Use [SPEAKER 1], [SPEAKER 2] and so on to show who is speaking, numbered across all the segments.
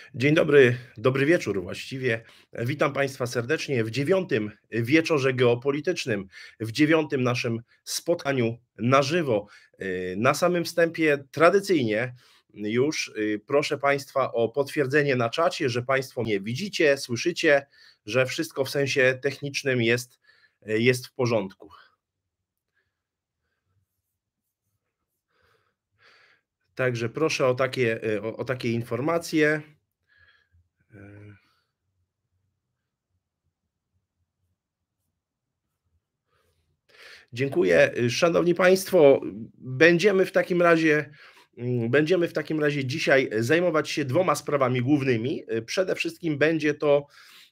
[SPEAKER 1] Dzień dobry, dobry wieczór właściwie. Witam Państwa serdecznie w dziewiątym wieczorze geopolitycznym, w dziewiątym naszym spotkaniu na żywo. Na samym wstępie tradycyjnie już proszę Państwa o potwierdzenie na czacie, że Państwo mnie widzicie, słyszycie, że wszystko w sensie technicznym jest w porządku. Także proszę o takie informacje. Dziękuję. Szanowni Państwo, będziemy w takim razie dzisiaj zajmować się dwoma sprawami głównymi. Przede wszystkim będzie to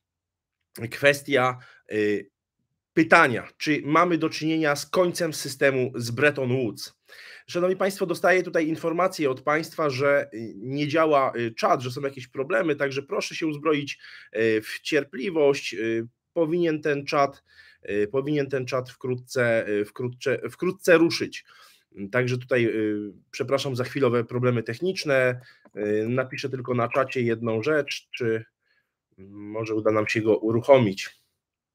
[SPEAKER 1] kwestia pytania, czy mamy do czynienia z końcem systemu z Bretton Woods. Szanowni Państwo, dostaję tutaj informację od Państwa, że nie działa czat, że są jakieś problemy, także proszę się uzbroić w cierpliwość. Powinien ten czat wkrótce ruszyć. Także tutaj przepraszam za chwilowe problemy techniczne. Napiszę tylko na czacie jedną rzecz, czy może uda nam się go uruchomić.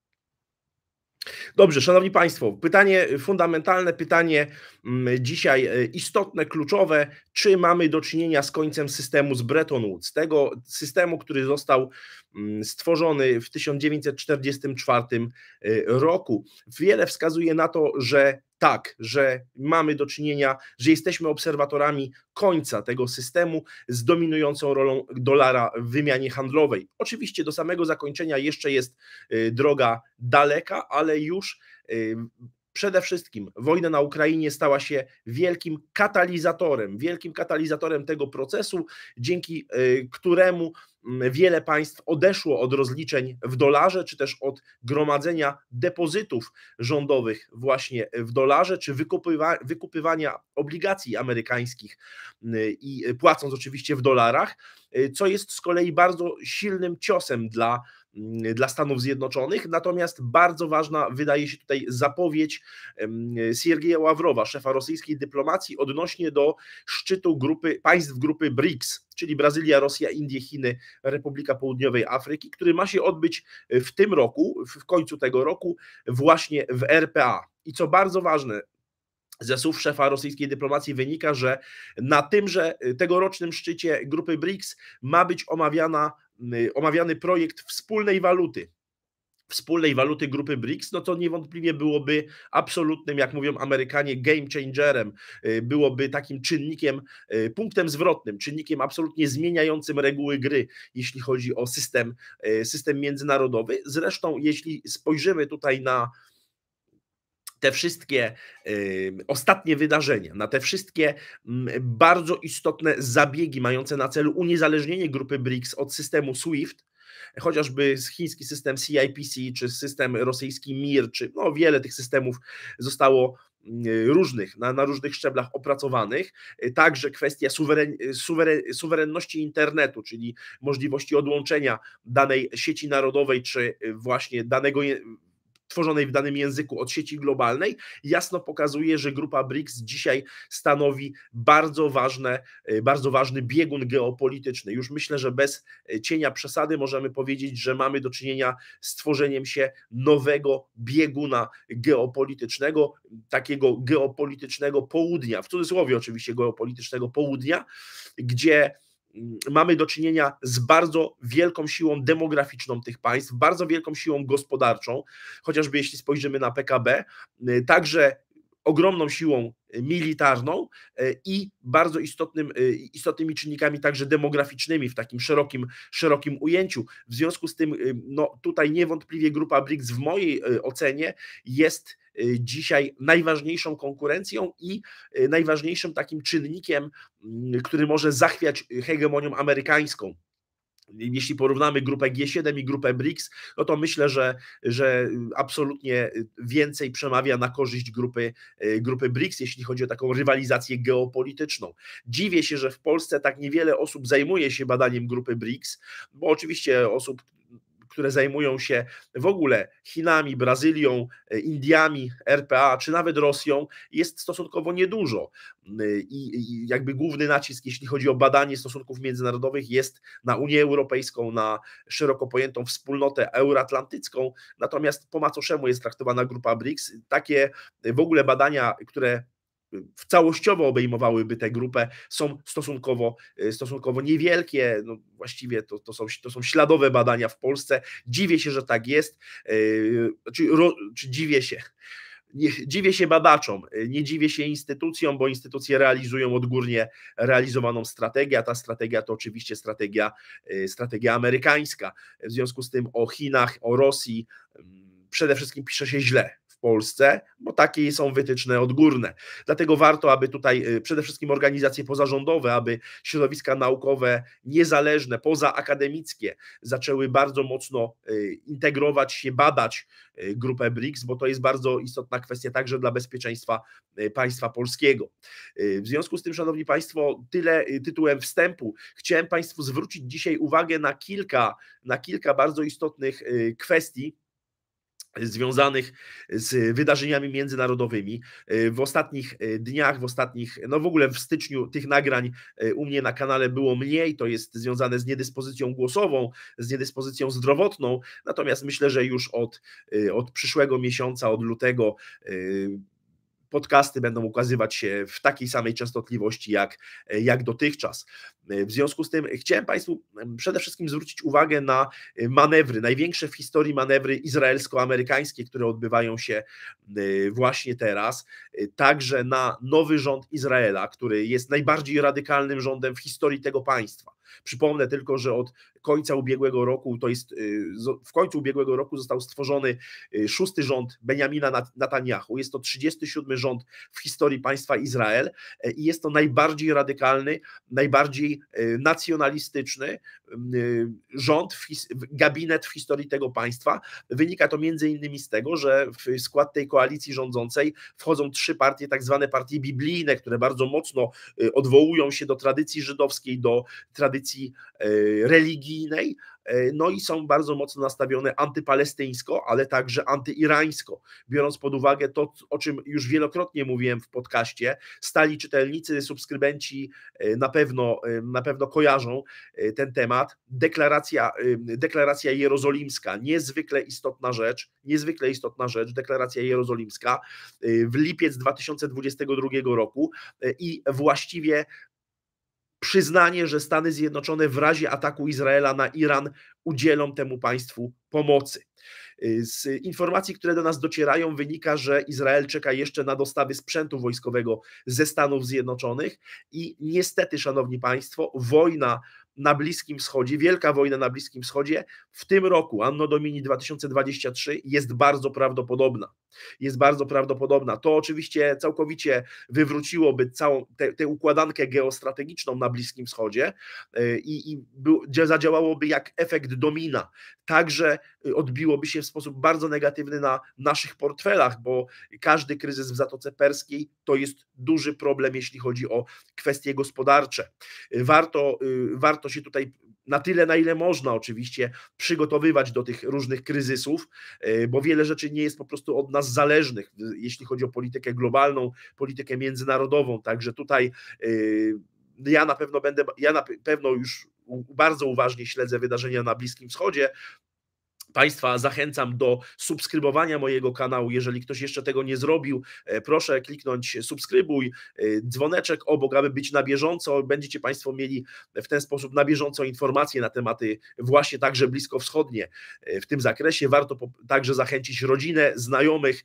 [SPEAKER 1] Dobrze, szanowni Państwo, pytanie fundamentalne, pytanie dzisiaj istotne, kluczowe, czy mamy do czynienia z końcem systemu z Bretton Woods, tego systemu, który został stworzony w 1944 roku. Wiele wskazuje na to, że tak, że mamy do czynienia, że jesteśmy obserwatorami końca tego systemu z dominującą rolą dolara w wymianie handlowej. Oczywiście do samego zakończenia jeszcze jest droga daleka, ale już przede wszystkim wojna na Ukrainie stała się wielkim katalizatorem tego procesu, dzięki któremu wiele państw odeszło od rozliczeń w dolarze, czy też od gromadzenia depozytów rządowych właśnie w dolarze, czy wykupywania obligacji amerykańskich i płacąc oczywiście w dolarach, co jest z kolei bardzo silnym ciosem dla Stanów Zjednoczonych. Natomiast bardzo ważna wydaje się tutaj zapowiedź Siergieja Ławrowa, szefa rosyjskiej dyplomacji, odnośnie do szczytu państw grupy BRICS, czyli Brazylia, Rosja, Indie, Chiny, Republika Południowej Afryki, który ma się odbyć w tym roku, w końcu tego roku, właśnie w RPA. I co bardzo ważne, ze słów szefa rosyjskiej dyplomacji wynika, że na tymże tegorocznym szczycie grupy BRICS ma być omawiany projekt wspólnej waluty grupy BRICS, no to niewątpliwie byłoby absolutnym, jak mówią Amerykanie, game changerem, byłoby takim czynnikiem, punktem zwrotnym, czynnikiem absolutnie zmieniającym reguły gry, jeśli chodzi o system międzynarodowy. Zresztą, jeśli spojrzymy tutaj na te wszystkie ostatnie wydarzenia, na te wszystkie bardzo istotne zabiegi mające na celu uniezależnienie grupy BRICS od systemu SWIFT, chociażby chiński system CIPC, czy system rosyjski MIR, czy wiele tych systemów zostało na różnych szczeblach opracowanych, także kwestia suwerenności internetu, czyli możliwości odłączenia danej sieci narodowej, czy właśnie tworzonej w danym języku od sieci globalnej, jasno pokazuje, że grupa BRICS dzisiaj stanowi bardzo ważny biegun geopolityczny. Już myślę, że bez cienia przesady możemy powiedzieć, że mamy do czynienia z tworzeniem się nowego bieguna geopolitycznego, takiego geopolitycznego południa, w cudzysłowie oczywiście geopolitycznego południa, gdzie mamy do czynienia z bardzo wielką siłą demograficzną tych państw, bardzo wielką siłą gospodarczą, chociażby jeśli spojrzymy na PKB, także ogromną siłą militarną i bardzo istotnymi czynnikami także demograficznymi w takim szerokim ujęciu. W związku z tym tutaj niewątpliwie grupa BRICS w mojej ocenie jest dzisiaj najważniejszą konkurencją i najważniejszym takim czynnikiem, który może zachwiać hegemonią amerykańską. Jeśli porównamy grupę G7 i grupę BRICS, no to myślę, że absolutnie więcej przemawia na korzyść grupy BRICS, jeśli chodzi o taką rywalizację geopolityczną. Dziwię się, że w Polsce tak niewiele osób zajmuje się badaniem grupy BRICS, bo oczywiście osób, które zajmują się w ogóle Chinami, Brazylią, Indiami, RPA, czy nawet Rosją, jest stosunkowo niedużo. I jakby główny nacisk, jeśli chodzi o badanie stosunków międzynarodowych, jest na Unię Europejską, na szeroko pojętą wspólnotę euroatlantycką, natomiast po macoszemu jest traktowana grupa BRICS. Takie w ogóle badania, które całościowo obejmowałyby tę grupę, są stosunkowo niewielkie. No właściwie to są śladowe badania w Polsce. Dziwię się, że tak jest, czy dziwię się. Dziwię się badaczom, nie dziwię się instytucjom, bo instytucje realizują odgórnie realizowaną strategię, a ta strategia to oczywiście strategia amerykańska. W związku z tym o Chinach, o Rosji przede wszystkim pisze się źle w Polsce, bo takie są wytyczne odgórne. Dlatego warto, aby tutaj przede wszystkim organizacje pozarządowe, aby środowiska naukowe niezależne, pozaakademickie zaczęły bardzo mocno integrować się, badać grupę BRICS, bo to jest bardzo istotna kwestia także dla bezpieczeństwa państwa polskiego. W związku z tym, szanowni państwo, tyle tytułem wstępu. Chciałem państwu zwrócić dzisiaj uwagę na kilka bardzo istotnych kwestii związanych z wydarzeniami międzynarodowymi. W ostatnich dniach, no w ogóle w styczniu tych nagrań u mnie na kanale było mniej, to jest związane z niedyspozycją głosową, z niedyspozycją zdrowotną, natomiast myślę, że już od przyszłego miesiąca, od lutego, podcasty będą ukazywać się w takiej samej częstotliwości jak dotychczas. W związku z tym chciałem państwu przede wszystkim zwrócić uwagę na manewry, największe w historii manewry izraelsko-amerykańskie, które odbywają się właśnie teraz, także na nowy rząd Izraela, który jest najbardziej radykalnym rządem w historii tego państwa. Przypomnę tylko, że od końca ubiegłego roku, w końcu ubiegłego roku został stworzony 6. rząd Benjamina Netanjahu. Jest to 37. rząd w historii państwa Izrael i jest to najbardziej radykalny, najbardziej nacjonalistyczny rząd, gabinet w historii tego państwa. Wynika to między innymi z tego, że w skład tej koalicji rządzącej wchodzą 3 partie, tak zwane partie biblijne, które bardzo mocno odwołują się do tradycji żydowskiej, do tradycji religijnej, no i są bardzo mocno nastawione antypalestyńsko, ale także antyirańsko. Biorąc pod uwagę to, o czym już wielokrotnie mówiłem w podcaście, stali czytelnicy, subskrybenci na pewno kojarzą ten temat. Deklaracja jerozolimska, niezwykle istotna rzecz, deklaracja jerozolimska w lipiec 2022 roku i właściwie przyznanie, że Stany Zjednoczone w razie ataku Izraela na Iran udzielą temu państwu pomocy. Z informacji, które do nas docierają, wynika, że Izrael czeka jeszcze na dostawy sprzętu wojskowego ze Stanów Zjednoczonych i niestety, szanowni państwo, wojna na Bliskim Wschodzie, wielka wojna na Bliskim Wschodzie w tym roku, Anno Domini 2023, jest bardzo prawdopodobna. To oczywiście całkowicie wywróciłoby całą tę układankę geostrategiczną na Bliskim Wschodzie i zadziałałoby jak efekt domina. Także odbiłoby się w sposób bardzo negatywny na naszych portfelach, bo każdy kryzys w Zatoce Perskiej to jest duży problem, jeśli chodzi o kwestie gospodarcze. Warto się tutaj na tyle, na ile można oczywiście przygotowywać do tych różnych kryzysów, bo wiele rzeczy nie jest po prostu od nas zależnych, jeśli chodzi o politykę globalną, politykę międzynarodową, także tutaj ja na pewno już bardzo uważnie śledzę wydarzenia na Bliskim Wschodzie. Państwa zachęcam do subskrybowania mojego kanału. Jeżeli ktoś jeszcze tego nie zrobił, proszę kliknąć subskrybuj, dzwoneczek obok, aby być na bieżąco. Będziecie Państwo mieli w ten sposób na bieżąco informacje na tematy właśnie także bliskowschodnie w tym zakresie. Warto także zachęcić rodzinę, znajomych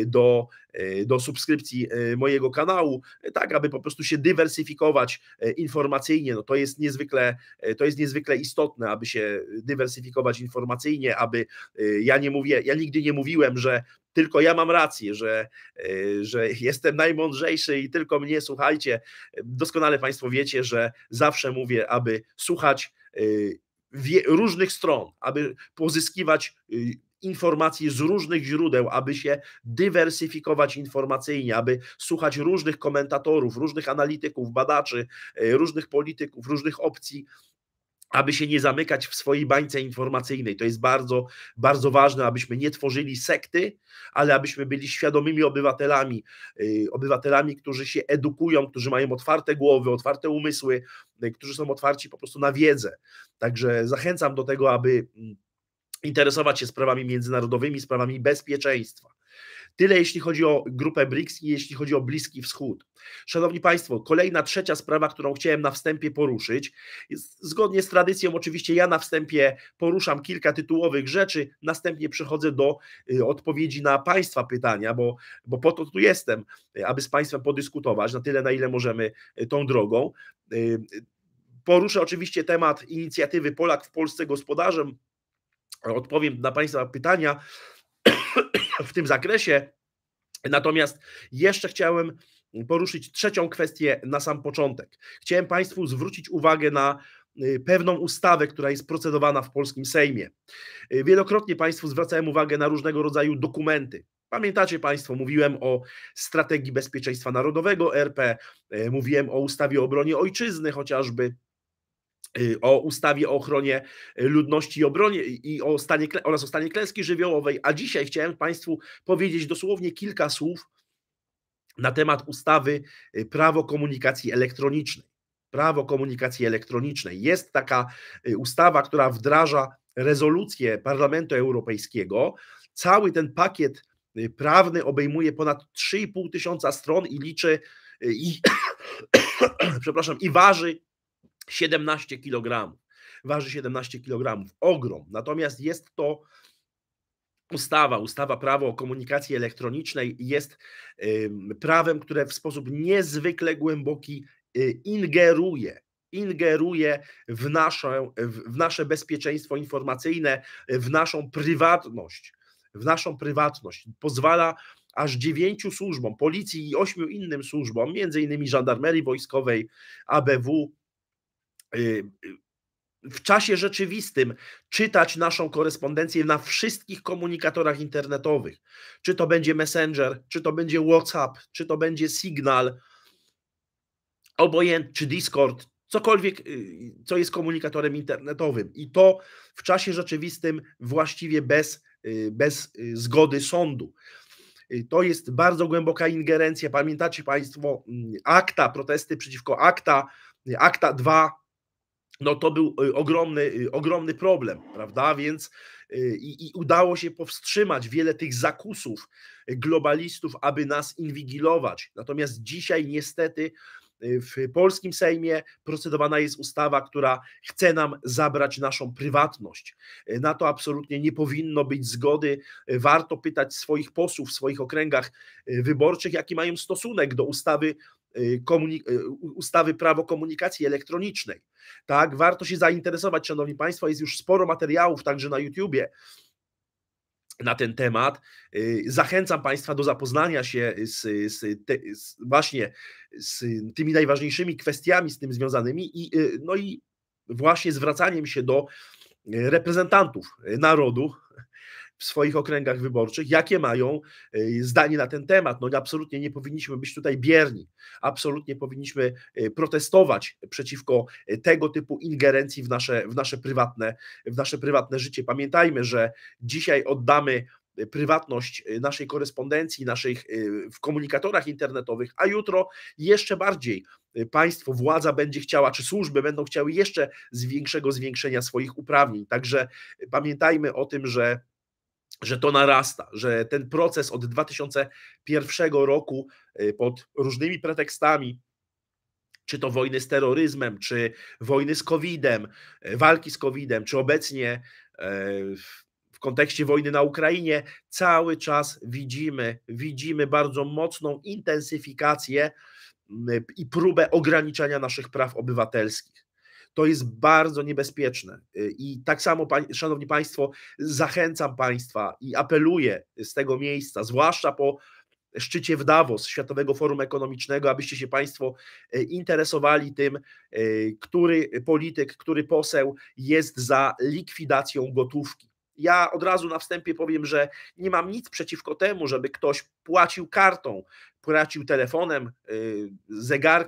[SPEAKER 1] do subskrypcji mojego kanału, tak aby po prostu się dywersyfikować informacyjnie. No to jest niezwykle istotne, aby się dywersyfikować informacyjnie, aby ja nigdy nie mówiłem, że tylko ja mam rację, że jestem najmądrzejszy i tylko mnie słuchajcie. Doskonale Państwo wiecie, że zawsze mówię, aby słuchać różnych stron, aby pozyskiwać informacje z różnych źródeł, aby się dywersyfikować informacyjnie, aby słuchać różnych komentatorów, różnych analityków, badaczy, różnych polityków, różnych opcji, aby się nie zamykać w swojej bańce informacyjnej. To jest bardzo, bardzo ważne, abyśmy nie tworzyli sekty, ale abyśmy byli świadomymi obywatelami, obywatelami, którzy się edukują, którzy mają otwarte głowy, otwarte umysły, którzy są otwarci po prostu na wiedzę. Także zachęcam do tego, aby interesować się sprawami międzynarodowymi, sprawami bezpieczeństwa. Tyle jeśli chodzi o grupę BRICS i jeśli chodzi o Bliski Wschód. Szanowni Państwo, kolejna, trzecia sprawa, którą chciałem na wstępie poruszyć, jest, zgodnie z tradycją oczywiście ja na wstępie poruszam kilka tytułowych rzeczy, następnie przechodzę do odpowiedzi na Państwa pytania, bo po to tu jestem, aby z Państwem podyskutować na tyle, na ile możemy tą drogą. Poruszę oczywiście temat inicjatywy Polak w Polsce gospodarzem, odpowiem na Państwa pytania w tym zakresie. Natomiast jeszcze chciałem poruszyć trzecią kwestię na sam początek. Chciałem Państwu zwrócić uwagę na pewną ustawę, która jest procedowana w polskim Sejmie. Wielokrotnie Państwu zwracałem uwagę na różnego rodzaju dokumenty. Pamiętacie Państwo, mówiłem o strategii bezpieczeństwa narodowego RP, mówiłem o ustawie o obronie ojczyzny chociażby, o ustawie o ochronie ludności i obronie oraz o stanie klęski żywiołowej, a dzisiaj chciałem Państwu powiedzieć dosłownie kilka słów na temat ustawy Prawo komunikacji elektronicznej. Prawo komunikacji elektronicznej. Jest taka ustawa, która wdraża rezolucję Parlamentu Europejskiego. Cały ten pakiet prawny obejmuje ponad 3,5 tysiąca stron i liczy i waży 17 kg. Waży 17 kg. Ogrom. Natomiast jest to ustawa Prawo o komunikacji elektronicznej jest prawem, które w sposób niezwykle głęboki ingeruje w nasze bezpieczeństwo informacyjne, w naszą prywatność. Pozwala aż 9 służbom, policji i 8 innym służbom, między innymi żandarmerii wojskowej, ABW, w czasie rzeczywistym czytać naszą korespondencję na wszystkich komunikatorach internetowych. Czy to będzie Messenger, czy to będzie WhatsApp, czy to będzie Signal, obojętnie, czy Discord, cokolwiek, co jest komunikatorem internetowym. I to w czasie rzeczywistym właściwie bez zgody sądu. To jest bardzo głęboka ingerencja. Pamiętacie Państwo akta, protesty przeciwko akta 2, no to był ogromny problem, prawda? Więc i udało się powstrzymać wiele tych zakusów globalistów, aby nas inwigilować. Natomiast dzisiaj niestety w polskim Sejmie procedowana jest ustawa, która chce nam zabrać naszą prywatność. Na to absolutnie nie powinno być zgody. Warto pytać swoich posłów w swoich okręgach wyborczych, jaki mają stosunek do ustawy Prawo komunikacji elektronicznej. Tak, warto się zainteresować, szanowni Państwo, jest już sporo materiałów także na YouTubie na ten temat. Zachęcam Państwa do zapoznania się właśnie z tymi najważniejszymi kwestiami z tym związanymi i właśnie zwracaniem się do reprezentantów narodu w swoich okręgach wyborczych, jakie mają zdanie na ten temat. No absolutnie nie powinniśmy być tutaj bierni, absolutnie powinniśmy protestować przeciwko tego typu ingerencji w nasze prywatne życie. Pamiętajmy, że dzisiaj oddamy prywatność naszej korespondencji, w komunikatorach internetowych, a jutro jeszcze bardziej państwo, władza będzie chciała, czy służby będą chciały jeszcze większego zwiększenia swoich uprawnień. Także pamiętajmy o tym, że to narasta, że ten proces od 2001 roku pod różnymi pretekstami, czy to wojny z terroryzmem, czy wojny z COVID-em, walki z COVID-em, czy obecnie w kontekście wojny na Ukrainie, cały czas widzimy bardzo mocną intensyfikację i próbę ograniczania naszych praw obywatelskich. To jest bardzo niebezpieczne i tak samo, szanowni Państwo, zachęcam Państwa i apeluję z tego miejsca, zwłaszcza po szczycie w Davos Światowego Forum Ekonomicznego, abyście się Państwo interesowali tym, który polityk, który poseł jest za likwidacją gotówki. Ja od razu na wstępie powiem, że nie mam nic przeciwko temu, żeby ktoś płacił kartą, płacił telefonem, zegarkiem.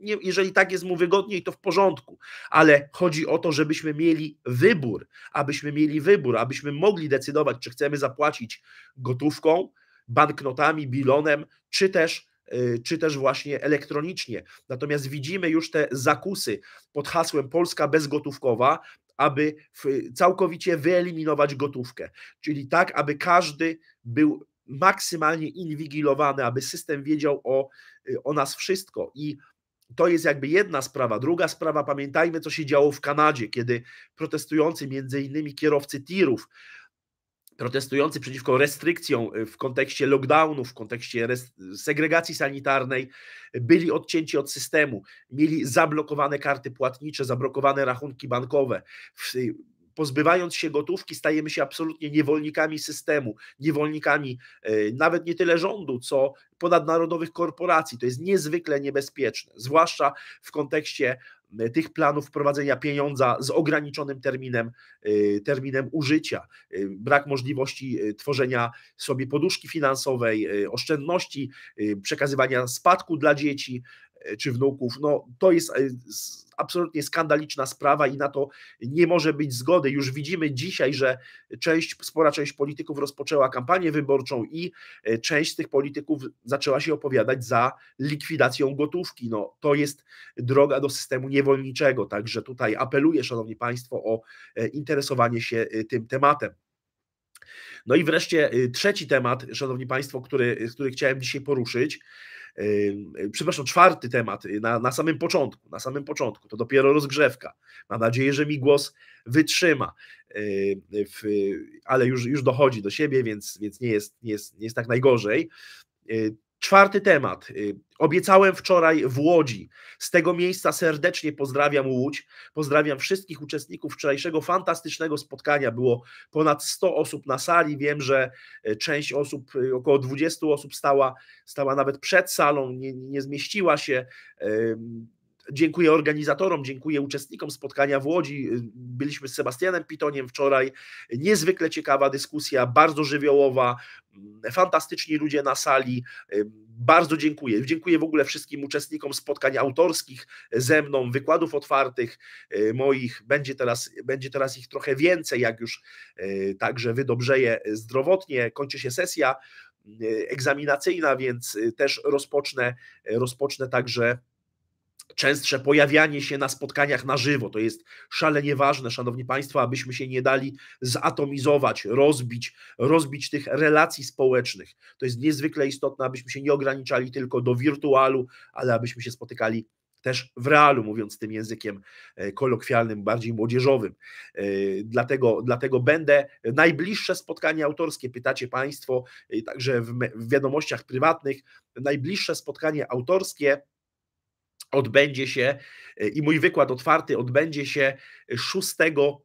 [SPEAKER 1] jeżeli tak jest mu wygodniej, to w porządku, ale chodzi o to, żebyśmy mieli wybór, abyśmy mogli decydować, czy chcemy zapłacić gotówką, banknotami, bilonem, czy też właśnie elektronicznie. Natomiast widzimy już te zakusy pod hasłem Polska bezgotówkowa, aby całkowicie wyeliminować gotówkę, czyli tak, aby każdy był maksymalnie inwigilowany, aby system wiedział o nas wszystko. I to jest jakby jedna sprawa. Druga sprawa, pamiętajmy, co się działo w Kanadzie, kiedy protestujący, między innymi kierowcy tirów, protestujący przeciwko restrykcjom w kontekście lockdownu, w kontekście segregacji sanitarnej, byli odcięci od systemu, mieli zablokowane karty płatnicze, zablokowane rachunki bankowe. Pozbywając się gotówki, stajemy się absolutnie niewolnikami systemu, niewolnikami nawet nie tyle rządu, co ponadnarodowych korporacji. To jest niezwykle niebezpieczne, zwłaszcza w kontekście tych planów wprowadzenia pieniądza z ograniczonym terminem użycia, brak możliwości tworzenia sobie poduszki finansowej, oszczędności, przekazywania spadku dla dzieci czy wnuków. No, to jest absolutnie skandaliczna sprawa i na to nie może być zgody. Już widzimy dzisiaj, że spora część polityków rozpoczęła kampanię wyborczą i część z tych polityków zaczęła się opowiadać za likwidacją gotówki. No, to jest droga do systemu niewolniczego, także tutaj apeluję, szanowni państwo, o interesowanie się tym tematem. No i wreszcie trzeci temat, szanowni państwo, który chciałem dzisiaj poruszyć, przepraszam, czwarty temat na samym początku, to dopiero rozgrzewka. Mam nadzieję, że mi głos wytrzyma, ale już dochodzi do siebie, więc nie jest tak najgorzej. Czwarty temat. Obiecałem wczoraj w Łodzi. Z tego miejsca serdecznie pozdrawiam Łódź. Pozdrawiam wszystkich uczestników wczorajszego fantastycznego spotkania. Było ponad 100 osób na sali. Wiem, że część osób, około 20 osób stała nawet przed salą, nie zmieściła się. Dziękuję organizatorom, dziękuję uczestnikom spotkania w Łodzi. Byliśmy z Sebastianem Pitoniem wczoraj. Niezwykle ciekawa dyskusja, bardzo żywiołowa, fantastyczni ludzie na sali. Bardzo dziękuję. Dziękuję w ogóle wszystkim uczestnikom spotkań autorskich ze mną, wykładów otwartych moich. Będzie teraz ich trochę więcej, jak już także wydobrzeję zdrowotnie. Kończy się sesja egzaminacyjna, więc też rozpocznę także częstsze pojawianie się na spotkaniach na żywo. To jest szalenie ważne, szanowni państwo, abyśmy się nie dali zatomizować, rozbić tych relacji społecznych. To jest niezwykle istotne, abyśmy się nie ograniczali tylko do wirtualu, ale abyśmy się spotykali też w realu, mówiąc tym językiem kolokwialnym, bardziej młodzieżowym. Dlatego będę najbliższe spotkanie autorskie, pytacie państwo, także w wiadomościach prywatnych, najbliższe spotkanie autorskie odbędzie się i mój wykład otwarty odbędzie się 6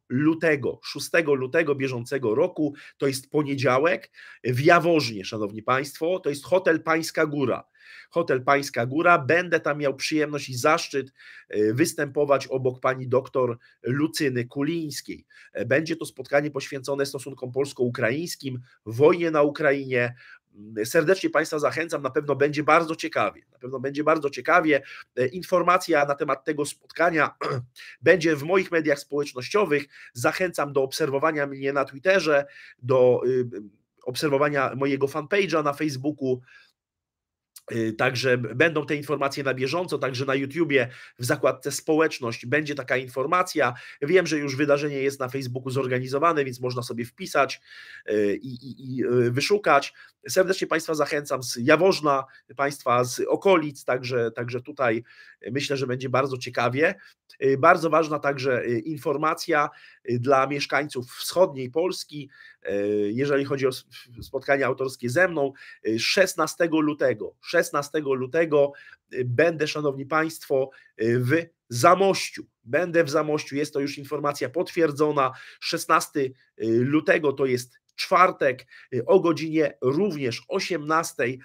[SPEAKER 1] lutego bieżącego roku. To jest poniedziałek w Jaworznie, szanowni państwo. To jest hotel Pańska Góra. Hotel Pańska Góra. Będę tam miał przyjemność i zaszczyt występować obok pani doktor Lucyny Kulińskiej. Będzie to spotkanie poświęcone stosunkom polsko-ukraińskim, wojnie na Ukrainie. Serdecznie państwa zachęcam, na pewno będzie bardzo ciekawie. Informacja na temat tego spotkania będzie w moich mediach społecznościowych. Zachęcam do obserwowania mnie na Twitterze, do obserwowania mojego fanpage'a na Facebooku. Także będą te informacje na bieżąco, także na YouTubie w zakładce społeczność będzie taka informacja. Wiem, że już wydarzenie jest na Facebooku zorganizowane, więc można sobie wpisać i wyszukać. Serdecznie państwa zachęcam z Jaworzna, państwa z okolic, także tutaj myślę, że będzie bardzo ciekawie. Bardzo ważna także informacja dla mieszkańców wschodniej Polski, jeżeli chodzi o spotkanie autorskie ze mną. 16 lutego będę, szanowni państwo, w Zamościu. Będę w Zamościu, jest to już informacja potwierdzona. 16 lutego to jest czwartek, o godzinie również 18:00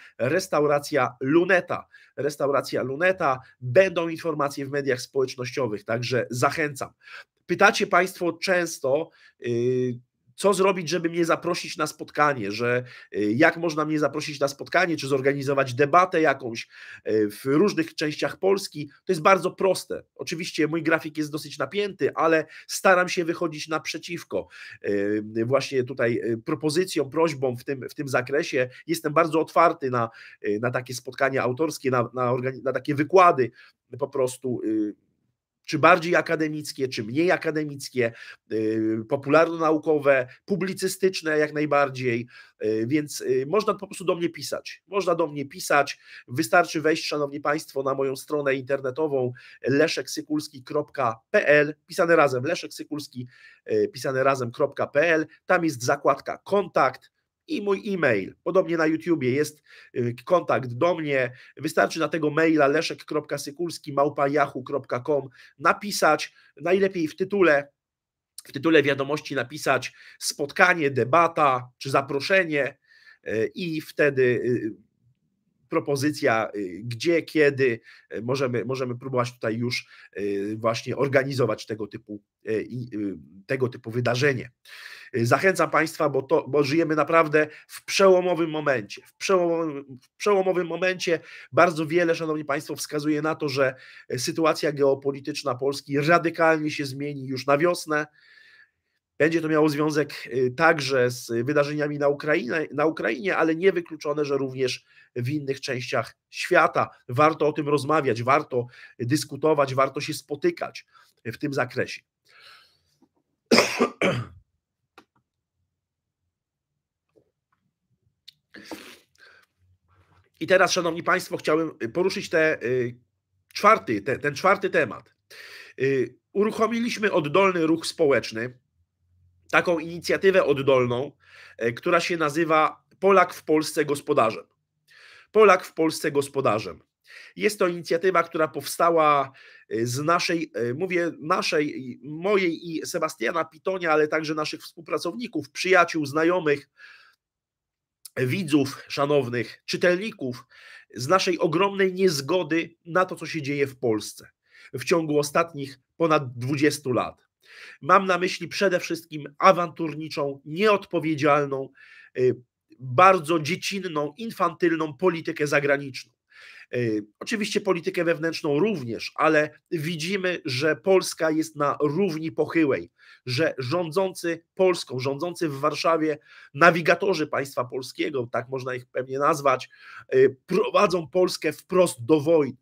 [SPEAKER 1] restauracja Luneta. Będą informacje w mediach społecznościowych, także zachęcam. Pytacie państwo często, co zrobić, żeby mnie zaprosić na spotkanie, że jak można mnie zaprosić na spotkanie, czy zorganizować debatę jakąś w różnych częściach Polski, to jest bardzo proste. Oczywiście mój grafik jest dosyć napięty, ale staram się wychodzić naprzeciwko właśnie tutaj propozycjom, prośbom w tym zakresie. Jestem bardzo otwarty na takie spotkania autorskie, na takie wykłady po prostu, czy bardziej akademickie, czy mniej akademickie, popularno-naukowe, publicystyczne jak najbardziej, więc można po prostu do mnie pisać. Można do mnie pisać, wystarczy wejść, szanowni państwo, na moją stronę internetową leszeksykulski.pl, pisane razem, leszeksykulski, pisane razem.pl, tam jest zakładka kontakt, i mój e-mail. Podobnie na YouTubie jest kontakt do mnie. Wystarczy na tego maila leszek.sykulski@yahoo.com napisać, najlepiej w tytule wiadomości napisać spotkanie, debata czy zaproszenie i wtedy propozycja, gdzie, kiedy możemy próbować tutaj już właśnie organizować tego typu wydarzenie. Zachęcam Państwa, bo żyjemy naprawdę w przełomowym momencie. W przełomowym momencie bardzo wiele, szanowni państwo, wskazuje na to, że sytuacja geopolityczna Polski radykalnie się zmieni już na wiosnę. Będzie to miało związek także z wydarzeniami na Ukrainie, ale niewykluczone, że również w innych częściach świata. Warto o tym rozmawiać, warto dyskutować, warto się spotykać w tym zakresie. I teraz, szanowni państwo, chciałem poruszyć ten czwarty temat. Uruchomiliśmy oddolny ruch społeczny, taką inicjatywę oddolną, która się nazywa Polak w Polsce gospodarzem. Polak w Polsce gospodarzem. Jest to inicjatywa, która powstała z mojej i Sebastiana Pitonia, ale także naszych współpracowników, przyjaciół, znajomych, widzów szanownych, czytelników, z naszej ogromnej niezgody na to, co się dzieje w Polsce w ciągu ostatnich ponad 20 lat. Mam na myśli przede wszystkim awanturniczą, nieodpowiedzialną, bardzo dziecinną, infantylną politykę zagraniczną. Oczywiście politykę wewnętrzną również, ale widzimy, że Polska jest na równi pochyłej, że rządzący Polską, rządzący w Warszawie nawigatorzy państwa polskiego, tak można ich pewnie nazwać, prowadzą Polskę wprost do wojny.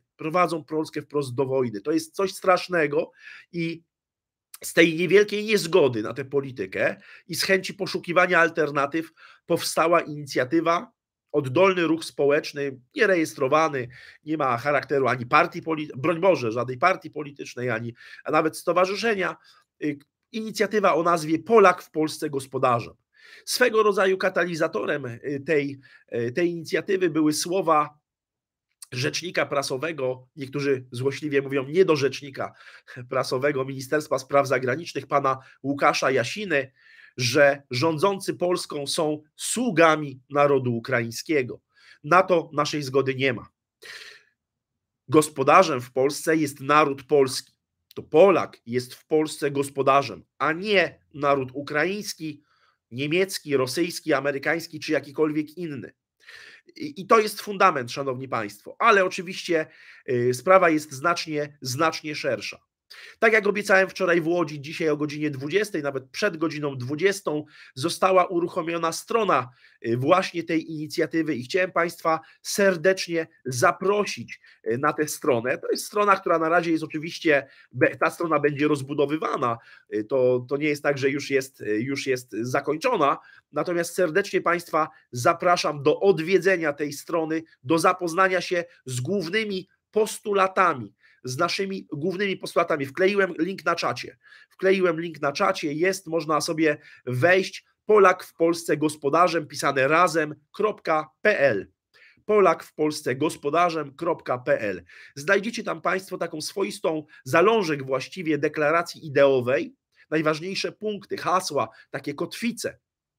[SPEAKER 1] To jest coś strasznego i z tej niewielkiej niezgody na tę politykę i z chęci poszukiwania alternatyw powstała inicjatywa Oddolny Ruch Społeczny, nierejestrowany, nie ma charakteru ani partii politycznej, broń Boże, żadnej partii politycznej, a nawet stowarzyszenia. Inicjatywa o nazwie Polak w Polsce gospodarzem. Swego rodzaju katalizatorem tej inicjatywy były słowa rzecznika prasowego, niektórzy złośliwie mówią nie do rzecznika prasowego Ministerstwa Spraw Zagranicznych, pana Łukasza Jasiny, że rządzący Polską są sługami narodu ukraińskiego. Na to naszej zgody nie ma. Gospodarzem w Polsce jest naród polski. To Polak jest w Polsce gospodarzem, a nie naród ukraiński, niemiecki, rosyjski, amerykański czy jakikolwiek inny. I to jest fundament, szanowni państwo, ale oczywiście sprawa jest znacznie szersza. Tak jak obiecałem wczoraj w Łodzi, dzisiaj o godzinie 20, nawet przed godziną 20 została uruchomiona strona właśnie tej inicjatywy i chciałem Państwa serdecznie zaprosić na tę stronę. To jest strona, która na razie jest oczywiście, ta strona będzie rozbudowywana, to nie jest tak, że już jest zakończona, natomiast serdecznie Państwa zapraszam do odwiedzenia tej strony, do zapoznania się z głównymi postulatami, z naszymi głównymi postulatami. Wkleiłem link na czacie, można sobie wejść, Polak w Polsce gospodarzem, pisane razem.pl. Polak w Polsce gospodarzem.pl. Znajdziecie tam Państwo taką swoistą zalążek właściwie deklaracji ideowej, najważniejsze punkty, hasła, takie kotwice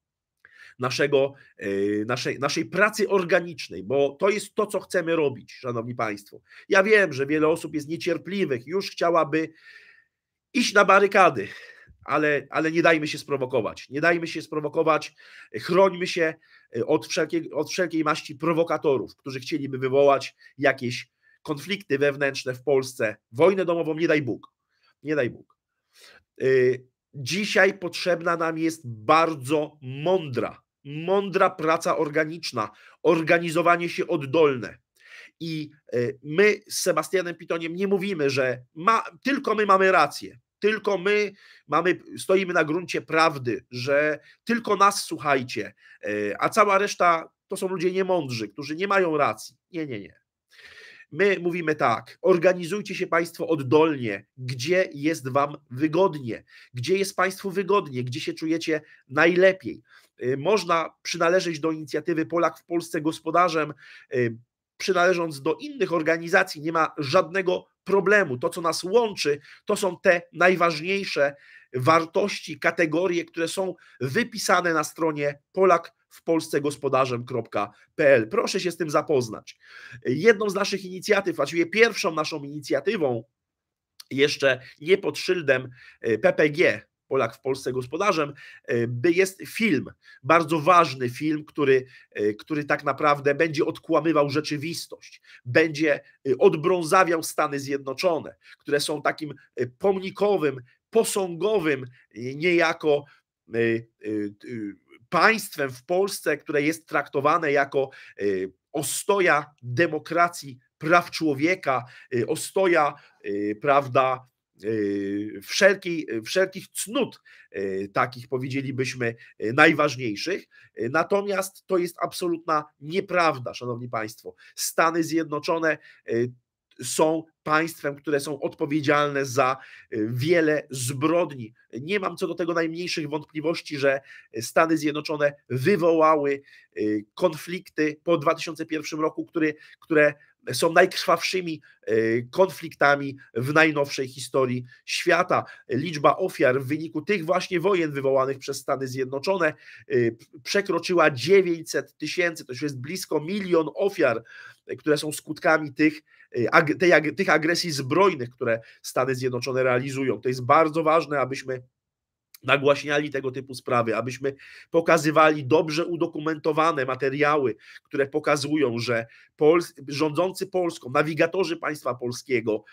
[SPEAKER 1] naszej pracy organicznej, bo to jest to, co chcemy robić, szanowni państwo. Ja wiem, że wiele osób jest niecierpliwych, już chciałaby iść na barykady, ale nie dajmy się sprowokować. Nie dajmy się sprowokować, chrońmy się od wszelkiej maści prowokatorów, którzy chcieliby wywołać jakieś konflikty wewnętrzne w Polsce, wojnę domową, nie daj Bóg. Nie daj Bóg. Dzisiaj potrzebna nam jest bardzo mądra praca organiczna, organizowanie się oddolne. I my z Sebastianem Pitoniem nie mówimy, że tylko my mamy rację, tylko my stoimy na gruncie prawdy, że tylko nas słuchajcie, a cała reszta to są ludzie niemądrzy, którzy nie mają racji. Nie. My mówimy tak, organizujcie się Państwo oddolnie, gdzie jest Wam wygodnie, gdzie jest Państwu wygodnie, gdzie się czujecie najlepiej. Można przynależeć do inicjatywy Polak w Polsce gospodarzem, przynależąc do innych organizacji, nie ma żadnego problemu. To, co nas łączy, to są te najważniejsze wartości, kategorie, które są wypisane na stronie polakWpolscegospodarzem.pl. Proszę się z tym zapoznać. Jedną z naszych inicjatyw, właściwie pierwszą naszą inicjatywą, jeszcze nie pod szyldem PPG, Polak w Polsce gospodarzem, jest film, bardzo ważny film, który tak naprawdę będzie odkłamywał rzeczywistość, będzie odbrązawiał Stany Zjednoczone, które są takim pomnikowym, posągowym niejako państwem w Polsce, które jest traktowane jako ostoja demokracji, praw człowieka, ostoja, prawda, wszelkich cnót, takich powiedzielibyśmy najważniejszych. Natomiast to jest absolutna nieprawda, szanowni państwo. Stany Zjednoczone są państwem, które są odpowiedzialne za wiele zbrodni. Nie mam co do tego najmniejszych wątpliwości, że Stany Zjednoczone wywołały konflikty po 2001 roku, które są najkrwawszymi konfliktami w najnowszej historii świata. Liczba ofiar w wyniku tych właśnie wojen wywołanych przez Stany Zjednoczone przekroczyła 900 000, to już jest blisko 1 000 000 ofiar, które są skutkami tych agresji zbrojnych, które Stany Zjednoczone realizują. To jest bardzo ważne, abyśmy nagłaśniali tego typu sprawy, abyśmy pokazywali dobrze udokumentowane materiały, które pokazują, że rządzący Polską, nawigatorzy państwa polskiego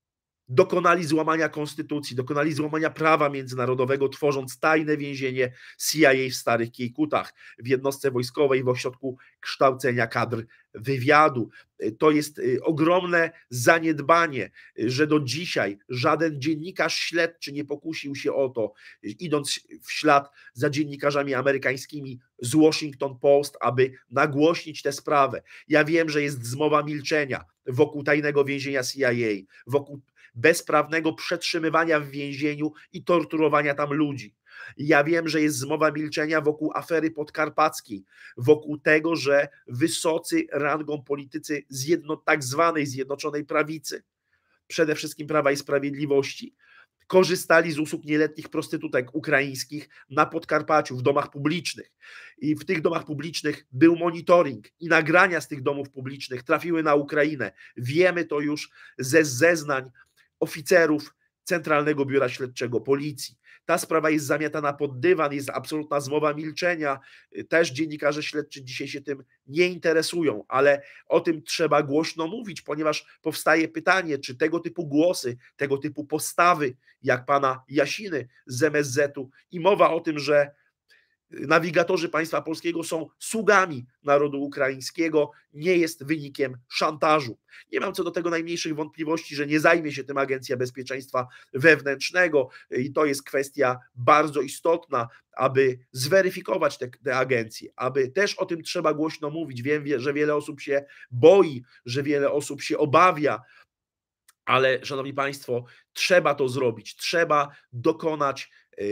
[SPEAKER 1] dokonali złamania konstytucji, dokonali złamania prawa międzynarodowego, tworząc tajne więzienie CIA w Starych Kiejkutach, w jednostce wojskowej, w ośrodku kształcenia kadr wywiadu. To jest ogromne zaniedbanie, że do dzisiaj żaden dziennikarz śledczy nie pokusił się o to, idąc w ślad za dziennikarzami amerykańskimi z Washington Post, aby nagłośnić tę sprawę. Ja wiem, że jest zmowa milczenia wokół tajnego więzienia CIA, wokół bezprawnego przetrzymywania w więzieniu i torturowania tam ludzi. Ja wiem, że jest zmowa milczenia wokół afery podkarpackiej, wokół tego, że wysocy rangą politycy tak zwanej Zjednoczonej Prawicy, przede wszystkim Prawa i Sprawiedliwości, korzystali z usług nieletnich prostytutek ukraińskich na Podkarpaciu, w domach publicznych. I w tych domach publicznych był monitoring i nagrania z tych domów publicznych trafiły na Ukrainę. Wiemy to już ze zeznań oficerów Centralnego Biura Śledczego Policji. Ta sprawa jest zamiatana pod dywan, jest absolutna zmowa milczenia. Też dziennikarze śledczy dzisiaj się tym nie interesują, ale o tym trzeba głośno mówić, ponieważ powstaje pytanie, czy tego typu głosy, tego typu postawy, jak pana Jasiny z MSZ-u i mowa o tym, że nawigatorzy państwa polskiego są sługami narodu ukraińskiego, nie jest wynikiem szantażu. Nie mam co do tego najmniejszych wątpliwości, że nie zajmie się tym Agencja Bezpieczeństwa Wewnętrznego i to jest kwestia bardzo istotna, aby zweryfikować te agencje, aby też o tym trzeba głośno mówić. Wiem, że wiele osób się boi, że wiele osób się obawia, ale szanowni państwo, trzeba to zrobić, trzeba dokonać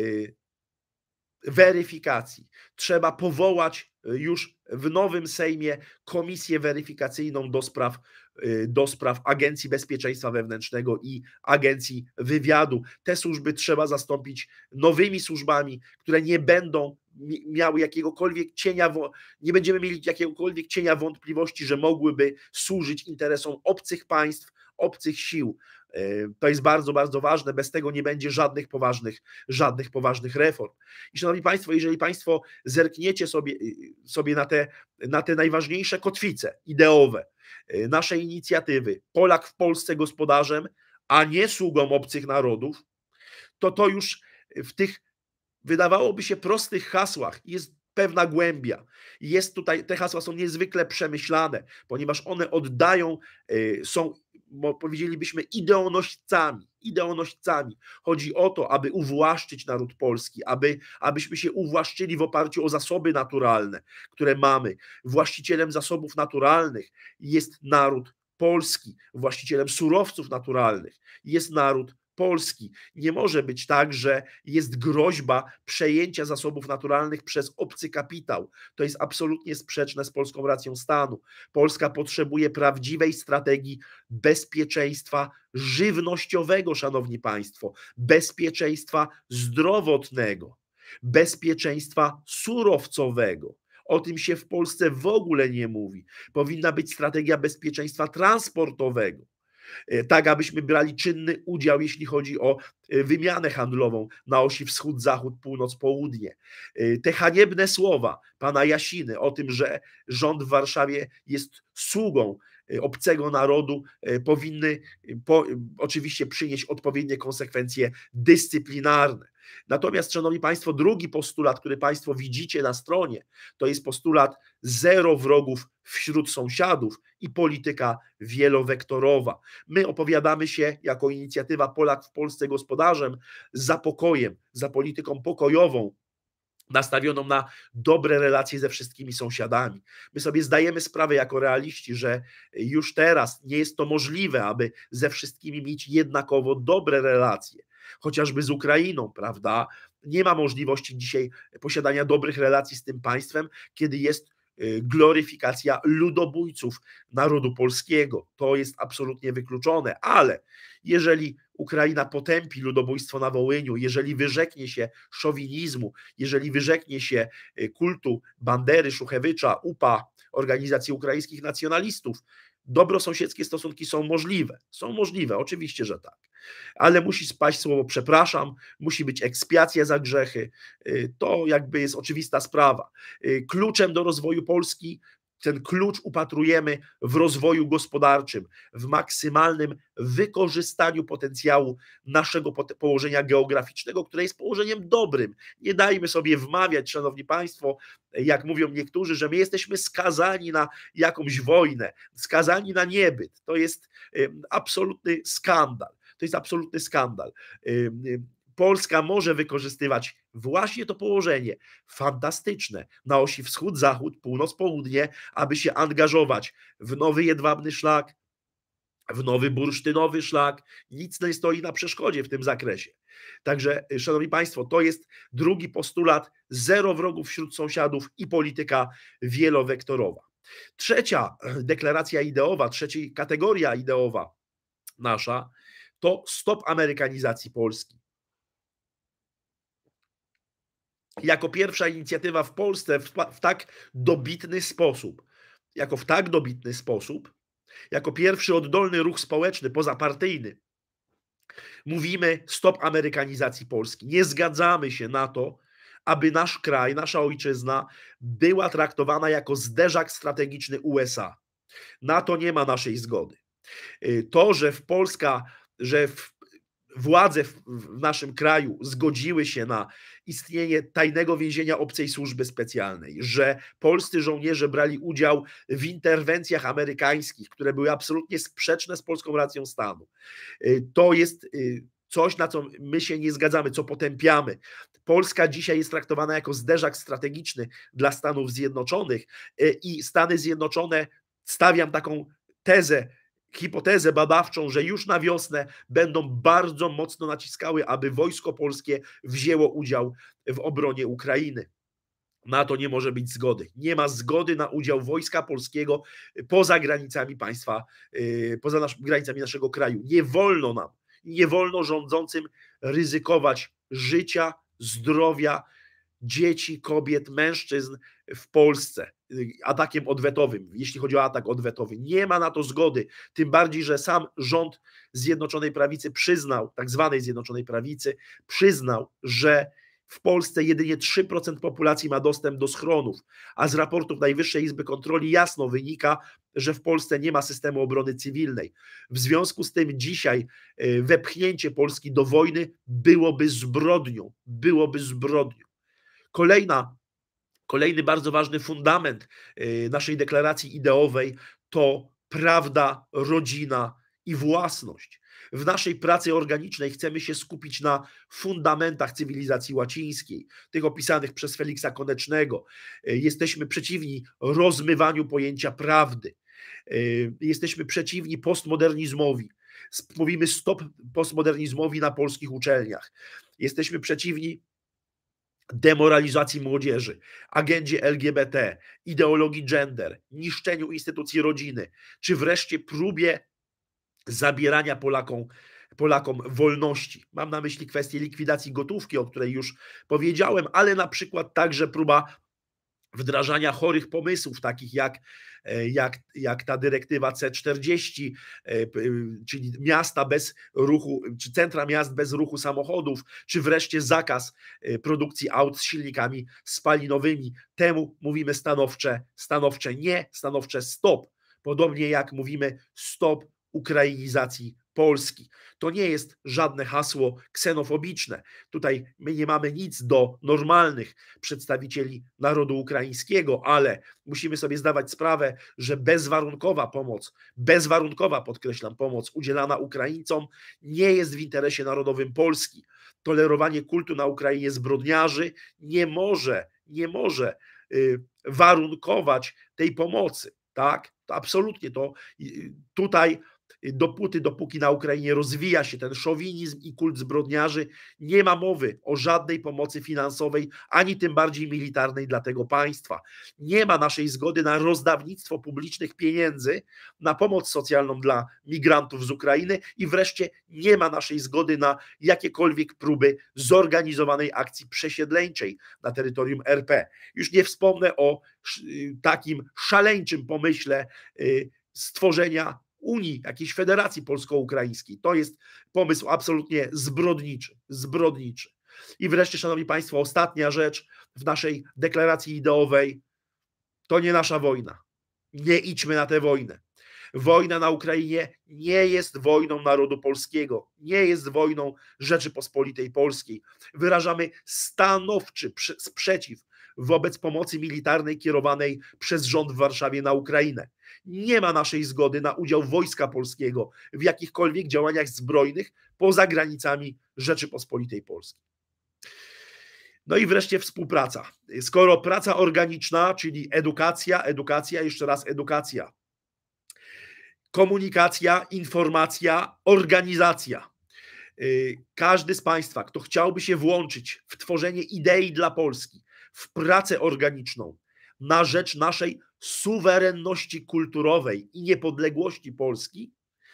[SPEAKER 1] weryfikacji. Trzeba powołać już w nowym Sejmie komisję weryfikacyjną do spraw Agencji Bezpieczeństwa Wewnętrznego i Agencji Wywiadu. Te służby trzeba zastąpić nowymi służbami, które nie będą miały jakiegokolwiek cienia, nie będziemy mieli jakiegokolwiek cienia wątpliwości, że mogłyby służyć interesom obcych państw, obcych sił. To jest bardzo, bardzo ważne. Bez tego nie będzie żadnych poważnych reform. I szanowni państwo, jeżeli państwo zerkniecie sobie na te najważniejsze kotwice ideowe naszej inicjatywy Polak w Polsce gospodarzem, a nie sługą obcych narodów, to już w tych, wydawałoby się, prostych hasłach jest pewna głębia. Jest tutaj, te hasła są niezwykle przemyślane, ponieważ one oddają, są, powiedzielibyśmy, ideonośćcami. Chodzi o to, aby uwłaszczyć naród polski, abyśmy się uwłaszczyli w oparciu o zasoby naturalne, które mamy. Właścicielem zasobów naturalnych jest naród polski, właścicielem surowców naturalnych jest naród polski. Nie może być tak, że jest groźba przejęcia zasobów naturalnych przez obcy kapitał. To jest absolutnie sprzeczne z polską racją stanu. Polska potrzebuje prawdziwej strategii bezpieczeństwa żywnościowego, szanowni państwo, bezpieczeństwa zdrowotnego, bezpieczeństwa surowcowego. O tym się w Polsce w ogóle nie mówi. Powinna być strategia bezpieczeństwa transportowego, tak abyśmy brali czynny udział, jeśli chodzi o wymianę handlową na osi wschód-zachód, północ-południe. Te haniebne słowa pana Jasiny o tym, że rząd w Warszawie jest sługą obcego narodu, powinny oczywiście przynieść odpowiednie konsekwencje dyscyplinarne. Natomiast, szanowni państwo, drugi postulat, który państwo widzicie na stronie, to jest postulat zero wrogów wśród sąsiadów i polityka wielowektorowa. My opowiadamy się jako inicjatywa Polak w Polsce gospodarzem za pokojem, za polityką pokojową, nastawioną na dobre relacje ze wszystkimi sąsiadami. My sobie zdajemy sprawę jako realiści, że już teraz nie jest to możliwe, aby ze wszystkimi mieć jednakowo dobre relacje. Chociażby z Ukrainą, prawda? Nie ma możliwości dzisiaj posiadania dobrych relacji z tym państwem, kiedy jest gloryfikacja ludobójców narodu polskiego. To jest absolutnie wykluczone, ale jeżeli Ukraina potępi ludobójstwo na Wołyniu, jeżeli wyrzeknie się szowinizmu, jeżeli wyrzeknie się kultu Bandery, Szuchewycza, UPA, Organizacji Ukraińskich Nacjonalistów, dobrosąsiedzkie stosunki są możliwe. Są możliwe, oczywiście, że tak. Ale musi spaść słowo przepraszam, musi być ekspiacja za grzechy. To jakby jest oczywista sprawa. Kluczem do rozwoju Polski, ten klucz upatrujemy w rozwoju gospodarczym, w maksymalnym wykorzystaniu potencjału naszego położenia geograficznego, które jest położeniem dobrym. Nie dajmy sobie wmawiać, szanowni państwo, jak mówią niektórzy, że my jesteśmy skazani na jakąś wojnę, skazani na niebyt. To jest absolutny skandal. To jest absolutny skandal. Polska może wykorzystywać właśnie to położenie fantastyczne na osi wschód-zachód, północ-południe, aby się angażować w nowy jedwabny szlak, w nowy bursztynowy szlak. Nic nie stoi na przeszkodzie w tym zakresie. Także, szanowni państwo, to jest drugi postulat: zero wrogów wśród sąsiadów i polityka wielowektorowa. Trzecia deklaracja ideowa, trzecia kategoria ideowa nasza to stop amerykanizacji Polski. Jako pierwsza inicjatywa w Polsce w tak dobitny sposób, jako pierwszy oddolny ruch społeczny, pozapartyjny, mówimy stop amerykanizacji Polski. Nie zgadzamy się na to, aby nasz kraj, nasza ojczyzna była traktowana jako zderzak strategiczny USA. Na to nie ma naszej zgody. To, że władze w naszym kraju zgodziły się na istnienie tajnego więzienia obcej służby specjalnej, że polscy żołnierze brali udział w interwencjach amerykańskich, które były absolutnie sprzeczne z polską racją stanu. To jest coś, na co my się nie zgadzamy, co potępiamy. Polska dzisiaj jest traktowana jako zderzak strategiczny dla Stanów Zjednoczonych i Stany Zjednoczone, stawiam taką hipotezę badawczą, że już na wiosnę będą bardzo mocno naciskały, aby wojsko polskie wzięło udział w obronie Ukrainy. Na to nie może być zgody. Nie ma zgody na udział wojska polskiego poza granicami państwa, poza granicami naszego kraju. Nie wolno rządzącym ryzykować życia, zdrowia dzieci, kobiet, mężczyzn w Polsce. atakiem odwetowym, jeśli chodzi o atak odwetowy. Nie ma na to zgody, tym bardziej, że sam rząd Zjednoczonej Prawicy przyznał, tak zwanej Zjednoczonej Prawicy, przyznał, że w Polsce jedynie 3% populacji ma dostęp do schronów, a z raportów Najwyższej Izby Kontroli jasno wynika, że w Polsce nie ma systemu obrony cywilnej. W związku z tym dzisiaj wepchnięcie Polski do wojny byłoby zbrodnią. Byłoby zbrodnią. Kolejny bardzo ważny fundament naszej deklaracji ideowej to prawda, rodzina i własność. W naszej pracy organicznej chcemy się skupić na fundamentach cywilizacji łacińskiej, tych opisanych przez Feliksa Konecznego. Jesteśmy przeciwni rozmywaniu pojęcia prawdy. Jesteśmy przeciwni postmodernizmowi. Mówimy stop postmodernizmowi na polskich uczelniach. Jesteśmy przeciwni demoralizacji młodzieży, agendzie LGBT, ideologii gender, niszczeniu instytucji rodziny, czy wreszcie próbie zabierania Polakom wolności. Mam na myśli kwestię likwidacji gotówki, o której już powiedziałem, ale na przykład także próba wdrażania chorych pomysłów, takich jak ta dyrektywa C40, czyli miasta bez ruchu, czy centra miast bez ruchu samochodów, czy wreszcie zakaz produkcji aut z silnikami spalinowymi. Temu mówimy stanowcze nie, stanowcze stop. Podobnie jak mówimy stop ukrainizacji Polski. To nie jest żadne hasło ksenofobiczne. Tutaj my nie mamy nic do normalnych przedstawicieli narodu ukraińskiego, ale musimy sobie zdawać sprawę, że bezwarunkowa, podkreślam, pomoc udzielana Ukraińcom nie jest w interesie narodowym Polski. Tolerowanie kultu na Ukrainie zbrodniarzy nie może warunkować tej pomocy. Tak? To absolutnie to tutaj dopóki na Ukrainie rozwija się ten szowinizm i kult zbrodniarzy, nie ma mowy o żadnej pomocy finansowej, ani tym bardziej militarnej dla tego państwa. Nie ma naszej zgody na rozdawnictwo publicznych pieniędzy, na pomoc socjalną dla migrantów z Ukrainy i wreszcie nie ma naszej zgody na jakiekolwiek próby zorganizowanej akcji przesiedleńczej na terytorium RP. Już nie wspomnę o takim szaleńczym pomyśle stworzenia Unii, jakiejś federacji polsko-ukraińskiej. To jest pomysł absolutnie zbrodniczy. I wreszcie, szanowni państwo, ostatnia rzecz w naszej deklaracji ideowej to nie nasza wojna. Nie idźmy na tę wojnę. Wojna na Ukrainie nie jest wojną narodu polskiego, nie jest wojną Rzeczypospolitej Polskiej. Wyrażamy stanowczy sprzeciw wobec pomocy militarnej kierowanej przez rząd w Warszawie na Ukrainę. Nie ma naszej zgody na udział wojska polskiego w jakichkolwiek działaniach zbrojnych poza granicami Rzeczypospolitej Polskiej. No i wreszcie współpraca. Skoro praca organiczna, czyli edukacja, jeszcze raz edukacja, komunikacja, informacja, organizacja. Każdy z państwa, kto chciałby się włączyć w tworzenie idei dla Polski, w pracę organiczną na rzecz naszej suwerenności kulturowej i niepodległości Polski,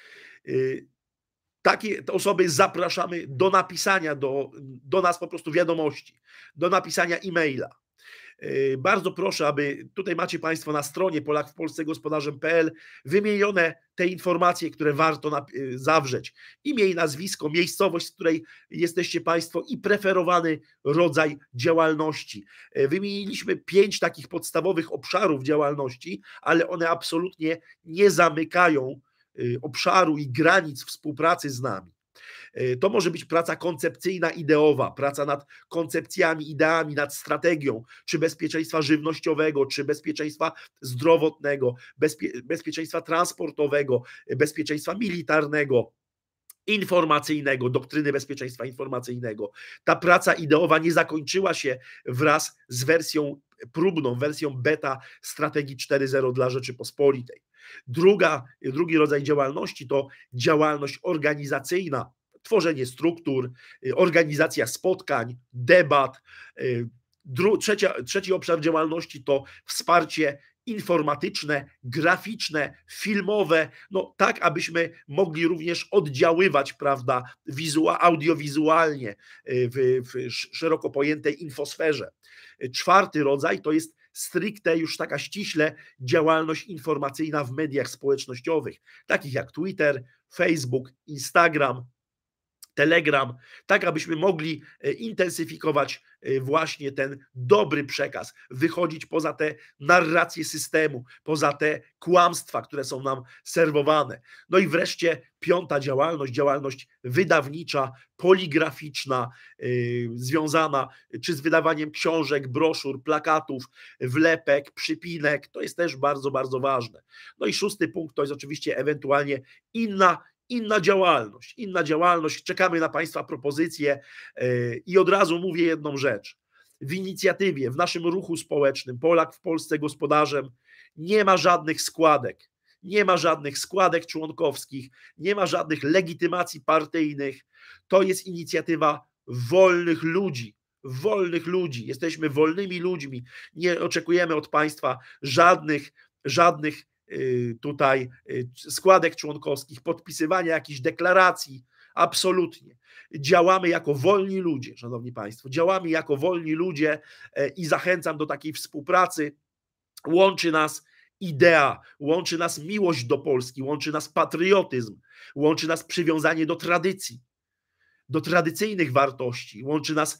[SPEAKER 1] takie osoby zapraszamy do napisania do nas po prostu wiadomości, do napisania e-maila. Bardzo proszę, aby tutaj macie państwo na stronie polakowpolscegospodarzem.pl wymienione te informacje, które warto zawrzeć. Imię i nazwisko, miejscowość, z której jesteście państwo i preferowany rodzaj działalności. Wymieniliśmy 5 takich podstawowych obszarów działalności, ale one absolutnie nie zamykają obszaru i granic współpracy z nami. To może być praca koncepcyjna, ideowa, praca nad koncepcjami, ideami, nad strategią, czy bezpieczeństwa żywnościowego, czy bezpieczeństwa zdrowotnego, bezpieczeństwa transportowego, bezpieczeństwa militarnego, informacyjnego, doktryny bezpieczeństwa informacyjnego. Ta praca ideowa nie zakończyła się wraz z wersją próbną, wersją beta strategii 4.0 dla Rzeczypospolitej. Drugi rodzaj działalności to działalność organizacyjna, tworzenie struktur, organizacja spotkań, debat. Trzeci obszar działalności to wsparcie informatyczne, graficzne, filmowe, no tak, abyśmy mogli również oddziaływać, prawda, audiowizualnie w szeroko pojętej infosferze. 4. rodzaj to jest stricte już taka ściśle działalność informacyjna w mediach społecznościowych, takich jak Twitter, Facebook, Instagram, Telegram, tak abyśmy mogli intensyfikować właśnie ten dobry przekaz, wychodzić poza te narracje systemu, poza te kłamstwa, które są nam serwowane. No i wreszcie piąta działalność, działalność wydawnicza, poligraficzna, związana czy z wydawaniem książek, broszur, plakatów, wlepek, przypinek, to jest też bardzo, bardzo ważne. No i szósty punkt to jest oczywiście ewentualnie inna działalność. Czekamy na Państwa propozycje i od razu mówię jedną rzecz. W inicjatywie, w naszym ruchu społecznym Polak w Polsce gospodarzem nie ma żadnych składek. Nie ma żadnych składek członkowskich, nie ma żadnych legitymacji partyjnych. To jest inicjatywa wolnych ludzi. Wolnych ludzi. Jesteśmy wolnymi ludźmi. Nie oczekujemy od państwa żadnych tutaj składek członkowskich, podpisywania jakichś deklaracji. Absolutnie. Działamy jako wolni ludzie, szanowni państwo. Działamy jako wolni ludzie i zachęcam do takiej współpracy. Łączy nas idea, łączy nas miłość do Polski, łączy nas patriotyzm, łączy nas przywiązanie do tradycji, do tradycyjnych wartości, łączy nas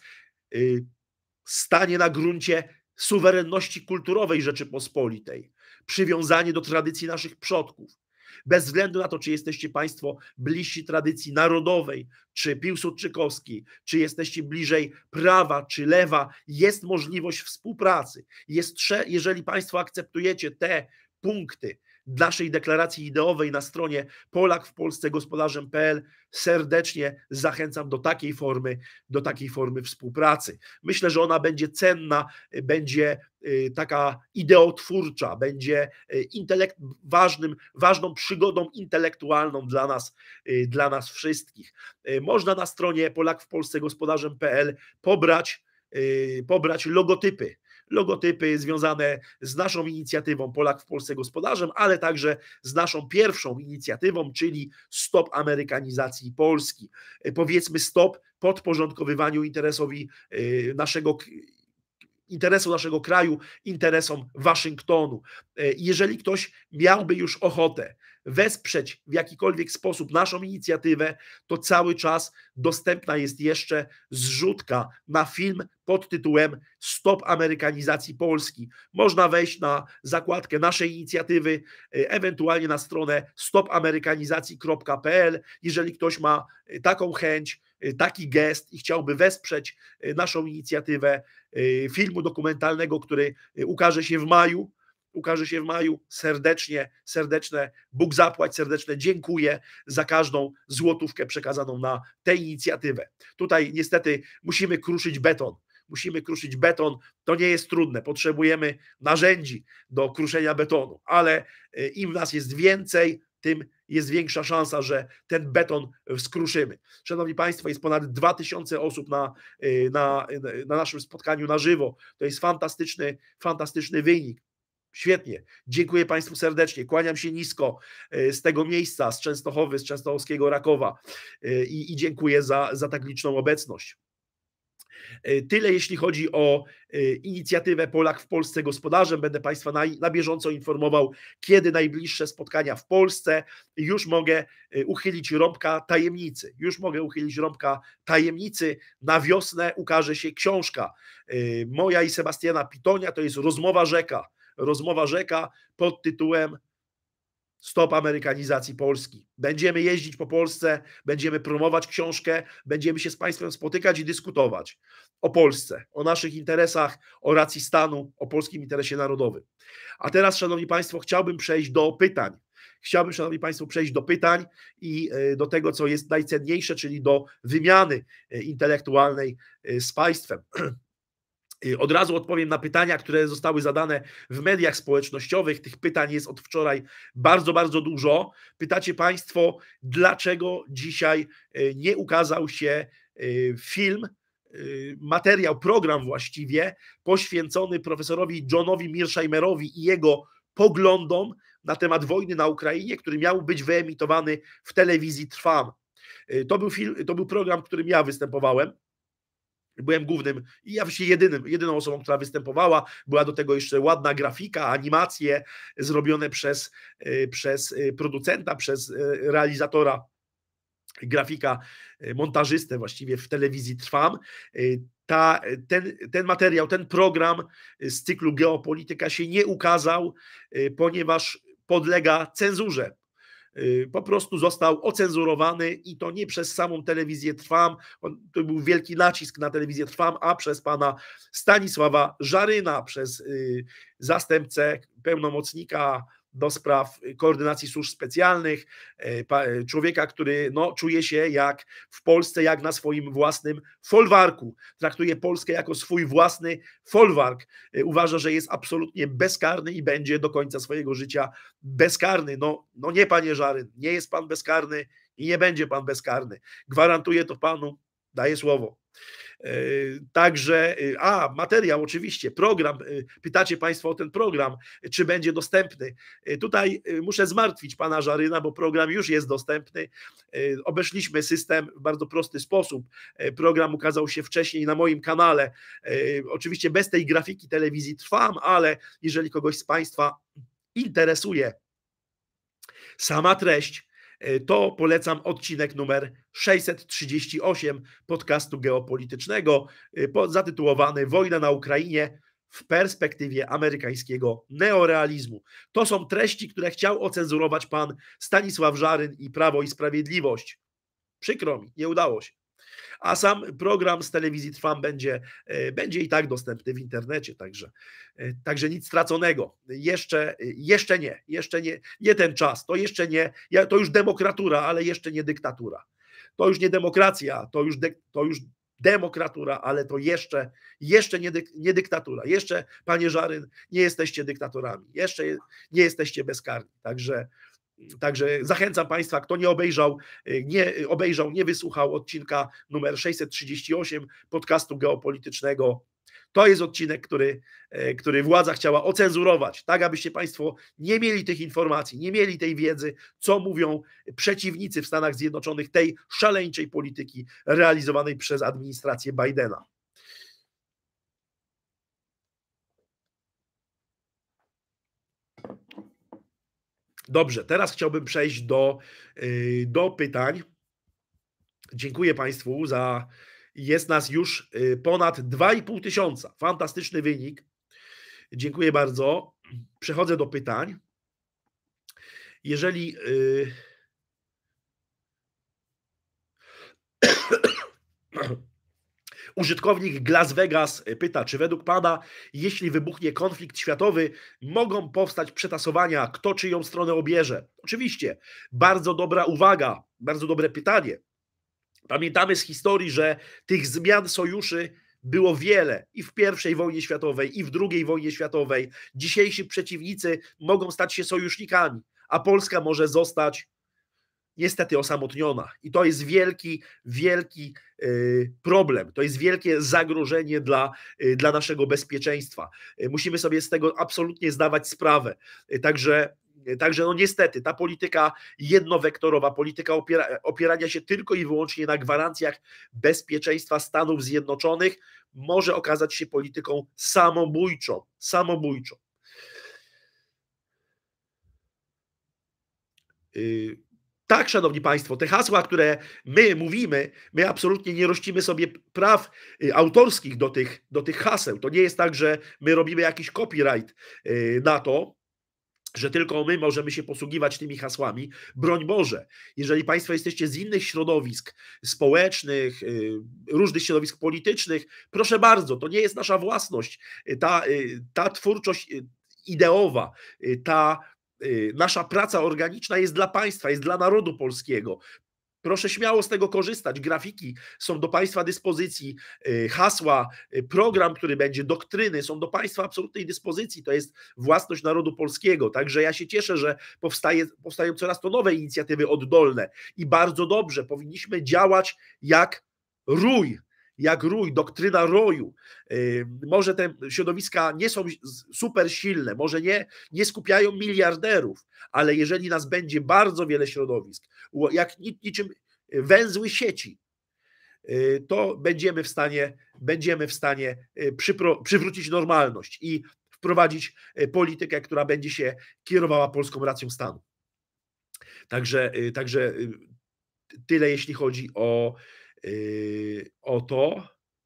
[SPEAKER 1] stanie na gruncie suwerenności kulturowej Rzeczypospolitej, przywiązanie do tradycji naszych przodków. Bez względu na to, czy jesteście Państwo bliżsi tradycji narodowej, czy piłsudczykowskiej, czy jesteście bliżej prawa, czy lewa, jest możliwość współpracy. Jeżeli Państwo akceptujecie te punkty naszej deklaracji ideowej na stronie polakWpolscegospodarzem.pl, serdecznie zachęcam do takiej formy współpracy. Myślę, że ona będzie cenna, będzie taka ideotwórcza, będzie ważną przygodą intelektualną dla nas wszystkich. Można na stronie polakWpolscegospodarzem.pl pobrać logotypy związane z naszą inicjatywą Polak w Polsce gospodarzem, ale także z naszą pierwszą inicjatywą, czyli Stop Amerykanizacji Polski. Powiedzmy stop podporządkowywaniu interesu naszego kraju, interesom Waszyngtonu. Jeżeli ktoś miałby już ochotę wesprzeć w jakikolwiek sposób naszą inicjatywę, to cały czas dostępna jest jeszcze zrzutka na film pod tytułem Stop Amerykanizacji Polski. Można wejść na zakładkę naszej inicjatywy, ewentualnie na stronę stopamerykanizacji.pl. Jeżeli ktoś ma taką chęć, taki gest i chciałby wesprzeć naszą inicjatywę filmu dokumentalnego, który ukaże się w maju, serdeczne Bóg zapłać, serdeczne dziękuję za każdą złotówkę przekazaną na tę inicjatywę. Tutaj niestety musimy kruszyć beton, to nie jest trudne, potrzebujemy narzędzi do kruszenia betonu, ale im nas jest więcej, tym jest większa szansa, że ten beton skruszymy. Szanowni Państwo, jest ponad 2000 osób na naszym spotkaniu na żywo. To jest fantastyczny wynik. Świetnie. Dziękuję Państwu serdecznie. Kłaniam się nisko z tego miejsca, z Częstochowy, z częstochowskiego Rakowa i dziękuję za tak liczną obecność. Tyle jeśli chodzi o inicjatywę Polak w Polsce gospodarzem. Będę Państwa na bieżąco informował, kiedy najbliższe spotkania w Polsce. Już mogę uchylić rąbka tajemnicy. Na wiosnę ukaże się książka moja i Sebastiana Pitonia, to jest Rozmowa rzeka pod tytułem Stop Amerykanizacji Polski. Będziemy jeździć po Polsce, będziemy promować książkę, będziemy się z Państwem spotykać i dyskutować o Polsce, o naszych interesach, o racji stanu, o polskim interesie narodowym. A teraz, Szanowni Państwo, chciałbym przejść do pytań. I do tego, co jest najcenniejsze, czyli do wymiany intelektualnej z Państwem. Od razu odpowiem na pytania, które zostały zadane w mediach społecznościowych. Tych pytań jest od wczoraj bardzo, bardzo dużo. Pytacie Państwo, dlaczego dzisiaj nie ukazał się program właściwie poświęcony profesorowi Johnowi Mearsheimerowi i jego poglądom na temat wojny na Ukrainie, który miał być wyemitowany w telewizji Trwam. To był program, w którym ja występowałem. Byłem głównym i ja właściwie jedyną osobą, która występowała. Była do tego jeszcze ładna grafika, animacje zrobione przez producenta, przez realizatora, grafika, montażystę właściwie w telewizji Trwam. Ten materiał, ten program z cyklu Geopolityka się nie ukazał, ponieważ podlega cenzurze. Po prostu został ocenzurowany i to nie przez samą telewizję Trwam, to był wielki nacisk na telewizję Trwam, a przez pana Stanisława Żaryna, przez zastępcę pełnomocnika do spraw koordynacji służb specjalnych, człowieka, który no, czuje się jak w Polsce, jak na swoim własnym folwarku. Traktuje Polskę jako swój własny folwark. Uważa, że jest absolutnie bezkarny i będzie do końca swojego życia bezkarny. No nie, panie Żaryn, nie jest pan bezkarny i nie będzie pan bezkarny. Gwarantuję to panu, daję słowo. Także, materiał oczywiście, program, pytacie państwo o ten program, czy będzie dostępny. Tutaj muszę zmartwić pana Żaryna, bo program już jest dostępny. Obeszliśmy system w bardzo prosty sposób. Program ukazał się wcześniej na moim kanale, oczywiście bez tej grafiki telewizji Trwam, ale jeżeli kogoś z państwa interesuje sama treść, to polecam odcinek numer 638 podcastu geopolitycznego zatytułowany Wojna na Ukrainie w perspektywie amerykańskiego neorealizmu. To są treści, które chciał ocenzurować pan Stanisław Żaryn i Prawo i Sprawiedliwość. Przykro mi, nie udało się. A sam program z telewizji Trwam będzie i tak dostępny w internecie, także nic straconego. Jeszcze nie ten czas, to jeszcze nie, to już demokratura, ale jeszcze nie dyktatura. To już nie demokracja, to już demokratura, ale to jeszcze nie dyktatura. Jeszcze, panie Żaryn, nie jesteście dyktatorami, jeszcze nie jesteście bezkarni. Także zachęcam państwa, kto nie wysłuchał odcinka numer 638 podcastu geopolitycznego. To jest odcinek, który władza chciała ocenzurować, tak abyście państwo nie mieli tych informacji, nie mieli tej wiedzy, co mówią przeciwnicy w Stanach Zjednoczonych tej szaleńczej polityki realizowanej przez administrację Bidena. Dobrze, teraz chciałbym przejść do pytań. Dziękuję państwu jest nas już ponad 2,5 tysiąca. Fantastyczny wynik. Dziękuję bardzo. Przechodzę do pytań. Jeżeli użytkownik Las Vegas pyta, czy według pana, jeśli wybuchnie konflikt światowy, mogą powstać przetasowania, kto czyją stronę obierze? Oczywiście, bardzo dobra uwaga, bardzo dobre pytanie. Pamiętamy z historii, że tych zmian sojuszy było wiele i w I wojnie światowej, i w II wojnie światowej. Dzisiejsi przeciwnicy mogą stać się sojusznikami, a Polska może zostać niestety osamotniona. I to jest wielki problem. To jest wielkie zagrożenie dla naszego bezpieczeństwa. Musimy sobie z tego absolutnie zdawać sprawę. Także no niestety ta polityka jednowektorowa, polityka opierania się tylko i wyłącznie na gwarancjach bezpieczeństwa Stanów Zjednoczonych może okazać się polityką samobójczą. Tak, szanowni państwo, te hasła, które my mówimy, my absolutnie nie rościmy sobie praw autorskich do tych haseł. To nie jest tak, że my robimy jakiś copyright na to, że tylko my możemy się posługiwać tymi hasłami. Broń Boże, jeżeli państwo jesteście z innych środowisk społecznych, różnych środowisk politycznych, proszę bardzo, to nie jest nasza własność. Ta twórczość ideowa, ta nasza praca organiczna jest dla państwa, jest dla narodu polskiego. Proszę śmiało z tego korzystać. Grafiki są do państwa dyspozycji, hasła, program, który będzie, doktryny są do państwa absolutnej dyspozycji. To jest własność narodu polskiego. Także ja się cieszę, że powstają coraz to nowe inicjatywy oddolne i bardzo dobrze. Powinniśmy działać jak rój, doktryna roju. Może te środowiska nie są super silne, może nie skupiają miliarderów, ale jeżeli nas będzie bardzo wiele środowisk, jak niczym węzły sieci, to będziemy w stanie będziemy w stanie przywrócić normalność i wprowadzić politykę, która będzie się kierowała polską racją stanu. Także tyle, jeśli chodzi o to.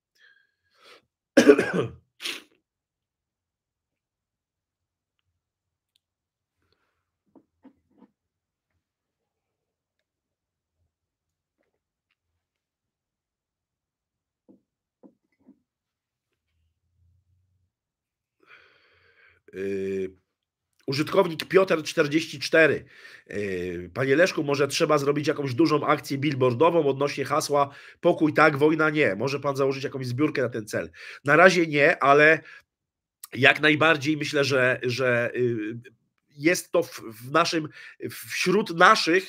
[SPEAKER 1] Użytkownik Piotr 44. Panie Leszku, może trzeba zrobić jakąś dużą akcję billboardową odnośnie hasła pokój tak, wojna nie. Może pan założyć jakąś zbiórkę na ten cel? Na razie nie, ale jak najbardziej myślę, że jest to wśród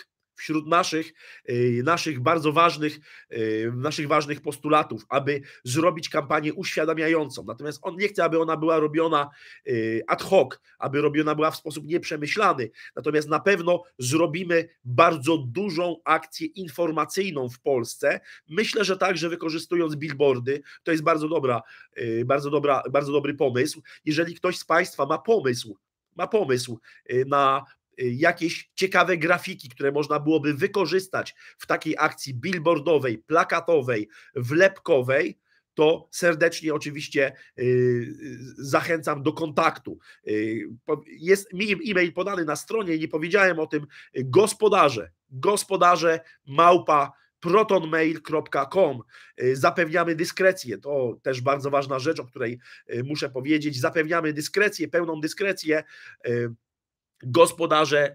[SPEAKER 1] naszych bardzo ważnych postulatów, aby zrobić kampanię uświadamiającą. Natomiast on nie chce, aby ona była robiona ad hoc, aby robiona była w sposób nieprzemyślany. Natomiast na pewno zrobimy bardzo dużą akcję informacyjną w Polsce. Myślę, że także wykorzystując billboardy. To jest bardzo dobry pomysł. Jeżeli ktoś z Państwa ma pomysł na jakieś ciekawe grafiki, które można byłoby wykorzystać w takiej akcji billboardowej, plakatowej, wlepkowej, to serdecznie oczywiście zachęcam do kontaktu. Jest mi e-mail podany na stronie, nie powiedziałem o tym, gospodarze @protonmail.com. Zapewniamy dyskrecję, to też bardzo ważna rzecz, o której muszę powiedzieć. Zapewniamy dyskrecję, pełną dyskrecję. Gospodarze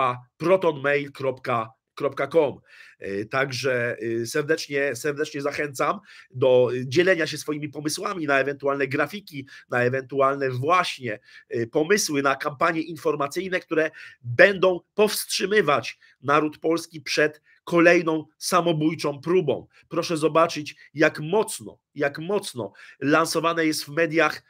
[SPEAKER 1] @protonmail.com. Także serdecznie zachęcam do dzielenia się swoimi pomysłami na ewentualne grafiki, na ewentualne właśnie pomysły na kampanie informacyjne, które będą powstrzymywać naród polski przed kolejną samobójczą próbą. Proszę zobaczyć, jak mocno lansowany jest w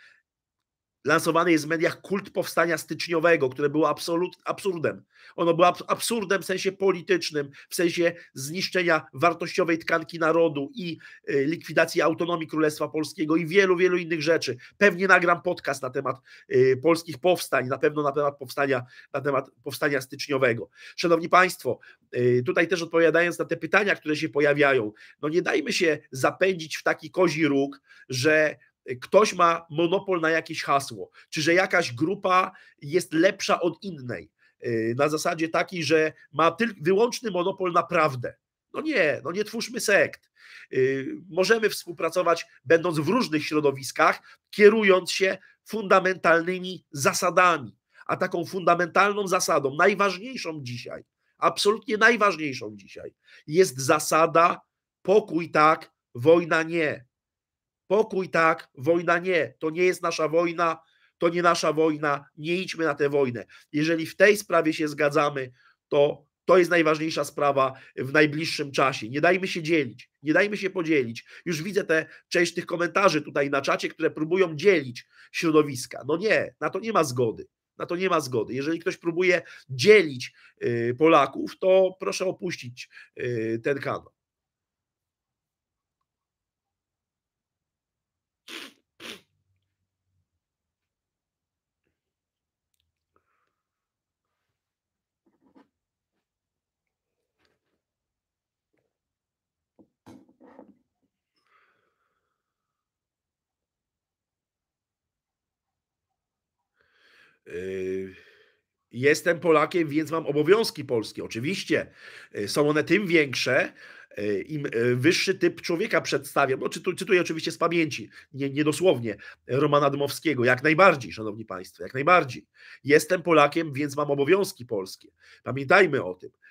[SPEAKER 1] mediach kult powstania styczniowego, które było absurdem. Ono było absurdem w sensie politycznym, w sensie zniszczenia wartościowej tkanki narodu i likwidacji autonomii Królestwa Polskiego i wielu innych rzeczy. Pewnie nagram podcast na temat polskich powstań, na pewno na temat powstania styczniowego. Szanowni Państwo, tutaj też odpowiadając na te pytania, które się pojawiają, no nie dajmy się zapędzić w taki kozi róg, że ktoś ma monopol na jakieś hasło, czy że jakaś grupa jest lepsza od innej, na zasadzie takiej, że ma wyłączny monopol na prawdę. No nie twórzmy sekt. Możemy współpracować, będąc w różnych środowiskach, kierując się fundamentalnymi zasadami. A taką fundamentalną zasadą, najważniejszą dzisiaj, absolutnie najważniejszą dzisiaj, jest zasada pokój tak, wojna nie. Pokój tak, wojna nie. To nie jest nasza wojna, to nie nasza wojna, nie idźmy na tę wojnę. Jeżeli w tej sprawie się zgadzamy, to jest najważniejsza sprawa w najbliższym czasie. Nie dajmy się dzielić, nie dajmy się podzielić. Już widzę część tych komentarzy tutaj na czacie, które próbują dzielić środowiska. No nie, na to nie ma zgody. Na to nie ma zgody. Jeżeli ktoś próbuje dzielić Polaków, to proszę opuścić ten kanał. Jestem Polakiem, więc mam obowiązki polskie. Oczywiście są one tym większe, im wyższy typ człowieka przedstawiam. No, cytuję oczywiście z pamięci, nie dosłownie Romana Dmowskiego. Jak najbardziej, szanowni państwo, jak najbardziej. Jestem Polakiem, więc mam obowiązki polskie. Pamiętajmy o tym.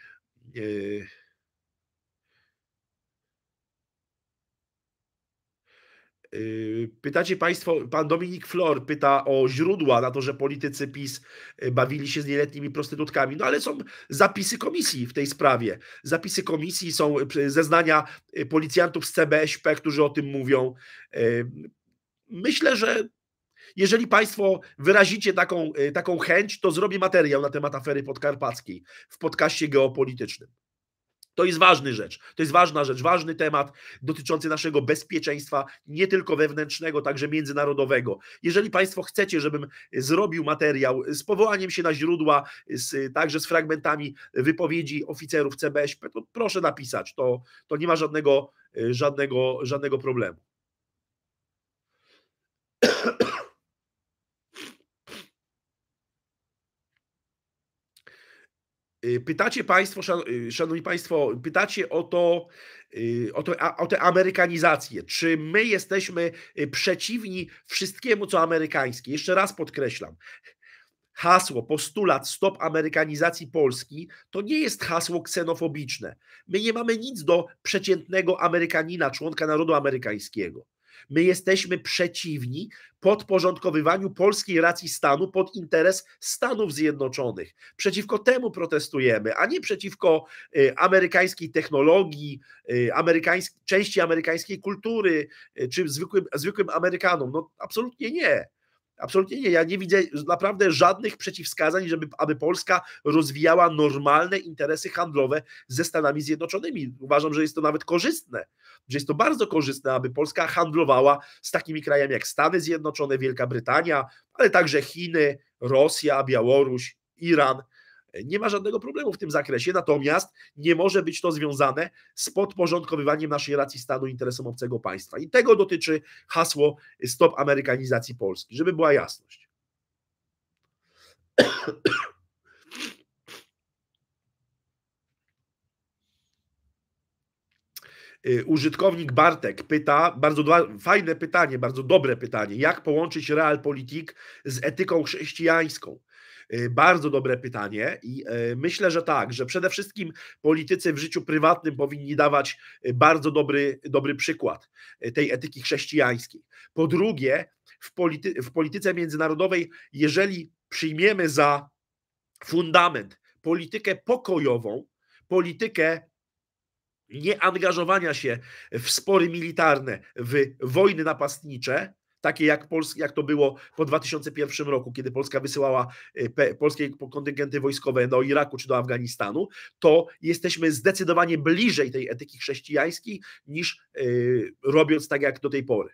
[SPEAKER 1] Pytacie Państwo, pan Dominik Flor pyta o źródła na to, że politycy PiS bawili się z nieletnimi prostytutkami. No ale są zapisy komisji w tej sprawie. Zapisy komisji, są zeznania policjantów z CBŚP, którzy o tym mówią. Myślę, że jeżeli Państwo wyrazicie taką chęć, to zrobię materiał na temat afery podkarpackiej w podcaście geopolitycznym. To jest ważna rzecz. To jest ważna rzecz, ważny temat dotyczący naszego bezpieczeństwa, nie tylko wewnętrznego, także międzynarodowego. Jeżeli Państwo chcecie, żebym zrobił materiał z powołaniem się na źródła, także z fragmentami wypowiedzi oficerów CBŚP, to proszę napisać. To nie ma żadnego problemu. Pytacie Państwo, Szanowni Państwo, pytacie o tę amerykanizację. Czy my jesteśmy przeciwni wszystkiemu, co amerykańskie? Jeszcze raz podkreślam. Hasło, postulat stop amerykanizacji Polski to nie jest hasło ksenofobiczne. My nie mamy nic do przeciętnego Amerykanina, członka narodu amerykańskiego. My jesteśmy przeciwni podporządkowywaniu polskiej racji stanu pod interes Stanów Zjednoczonych. Przeciwko temu protestujemy, a nie przeciwko amerykańskiej technologii, części amerykańskiej kultury, czy zwykłym Amerykanom. No absolutnie nie. Absolutnie nie. Ja nie widzę naprawdę żadnych przeciwwskazań, aby Polska rozwijała normalne interesy handlowe ze Stanami Zjednoczonymi. Uważam, że jest to nawet korzystne, że jest to bardzo korzystne, aby Polska handlowała z takimi krajami jak Stany Zjednoczone, Wielka Brytania, ale także Chiny, Rosja, Białoruś, Iran. Nie ma żadnego problemu w tym zakresie, natomiast nie może być to związane z podporządkowywaniem naszej racji stanu interesom obcego państwa. I tego dotyczy hasło stop amerykanizacji Polski, żeby była jasność. Użytkownik Bartek pyta, bardzo fajne pytanie, bardzo dobre pytanie, jak połączyć realpolitik z etyką chrześcijańską? Bardzo dobre pytanie i myślę, że tak, że przede wszystkim politycy w życiu prywatnym powinni dawać bardzo dobry przykład tej etyki chrześcijańskiej. Po drugie, w polityce międzynarodowej, jeżeli przyjmiemy za fundament politykę pokojową, politykę nieangażowania się w spory militarne, w wojny napastnicze, takie jak to było po 2001 roku, kiedy Polska wysyłała polskie kontyngenty wojskowe do Iraku czy do Afganistanu, to jesteśmy zdecydowanie bliżej tej etyki chrześcijańskiej niż robiąc tak jak do tej pory.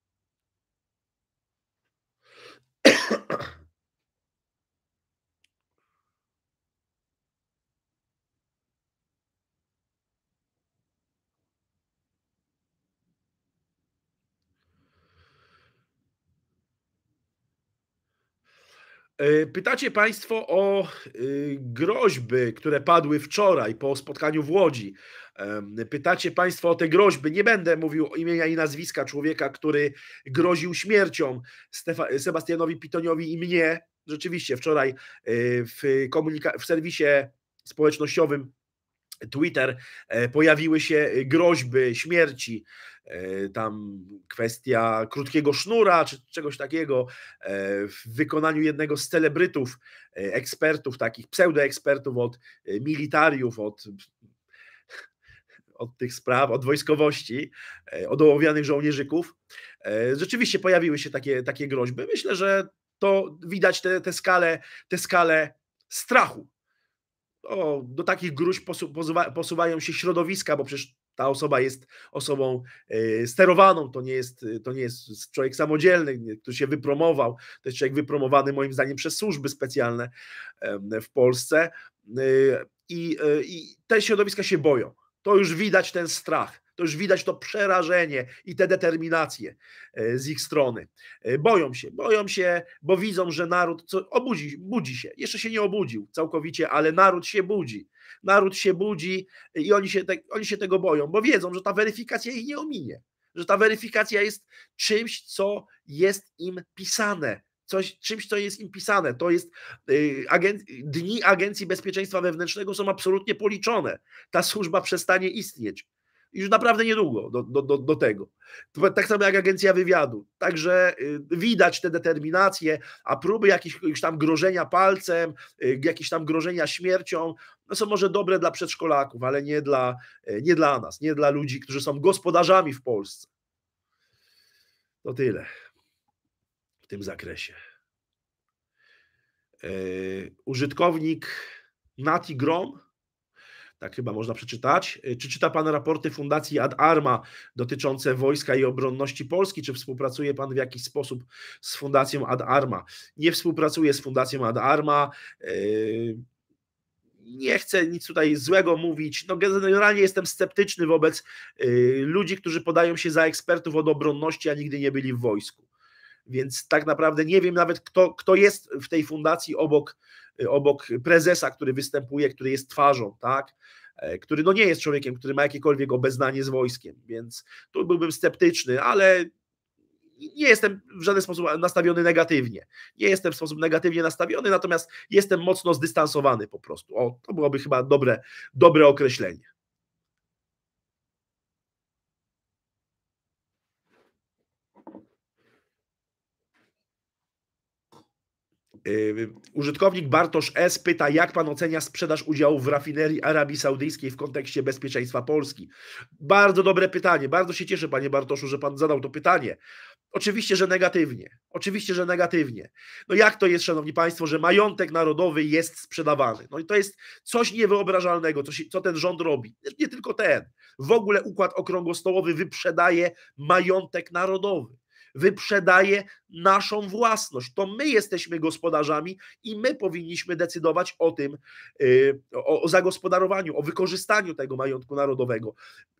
[SPEAKER 1] Pytacie Państwo o groźby, które padły wczoraj po spotkaniu w Łodzi. Pytacie Państwo o te groźby. Nie będę mówił imienia i nazwiska człowieka, który groził śmiercią Sebastianowi Pitoniowi i mnie. Rzeczywiście wczoraj w serwisie społecznościowym Twitter pojawiły się groźby śmierci, tam kwestia krótkiego sznura czy czegoś takiego w wykonaniu jednego z celebrytów, ekspertów, takich pseudoekspertów od militariów, od tych spraw, od wojskowości, od ołowianych żołnierzyków. Rzeczywiście pojawiły się takie groźby. Myślę, że to widać tę skalę strachu. Do takich gruźb posuwają się środowiska, bo przecież ta osoba jest osobą sterowaną, to nie jest człowiek samodzielny, który się wypromował, to jest człowiek wypromowany moim zdaniem przez służby specjalne w Polsce i te środowiska się boją. To już widać ten strach, to już widać to przerażenie i tę determinację z ich strony. Boją się, bo widzą, że naród budzi się. Jeszcze się nie obudził całkowicie, ale naród się budzi. Naród się budzi i oni się tego boją, bo wiedzą, że ta weryfikacja ich nie ominie. Że ta weryfikacja jest czymś, co jest im pisane. Czymś, co jest im pisane. To jest dni Agencji Bezpieczeństwa Wewnętrznego są absolutnie policzone. Ta służba przestanie istnieć. Już naprawdę niedługo do tego. Tak samo jak Agencja Wywiadu. Także widać tę determinację, a próby jakiegoś tam grożenia palcem, jakieś tam grożenia śmiercią, no są może dobre dla przedszkolaków, ale nie dla nas, nie dla ludzi, którzy są gospodarzami w Polsce. To tyle w tym zakresie. Użytkownik Nati Grom Tak chyba można przeczytać. Czy czyta pan raporty Fundacji Ad Arma dotyczące wojska i obronności Polski? Czy współpracuje pan w jakiś sposób z Fundacją Ad Arma? Nie współpracuję z Fundacją Ad Arma. Nie chcę nic tutaj złego mówić. No generalnie jestem sceptyczny wobec ludzi, którzy podają się za ekspertów od obronności, a nigdy nie byli w wojsku. Więc tak naprawdę nie wiem nawet, kto jest w tej fundacji obok prezesa, który występuje, który jest twarzą, tak? Który no nie jest człowiekiem, który ma jakiekolwiek obeznanie z wojskiem, więc tu byłbym sceptyczny, ale nie jestem w żaden sposób nastawiony negatywnie. Nie jestem w sposób negatywnie nastawiony, natomiast jestem mocno zdystansowany po prostu. O, to byłoby chyba dobre określenie. Użytkownik Bartosz S. pyta, jak pan ocenia sprzedaż udziałów w rafinerii Arabii Saudyjskiej w kontekście bezpieczeństwa Polski? Bardzo dobre pytanie. Bardzo się cieszę, panie Bartoszu, że pan zadał to pytanie. Oczywiście, że negatywnie. Oczywiście, że negatywnie. No jak to jest, szanowni państwo, że majątek narodowy jest sprzedawany? No i to jest coś niewyobrażalnego, co ten rząd robi. Nie tylko ten. W ogóle układ okrągłostołowy wyprzedaje majątek narodowy. Wyprzedaje naszą własność. To my jesteśmy gospodarzami i my powinniśmy decydować o tym, o zagospodarowaniu, o wykorzystaniu tego majątku narodowego.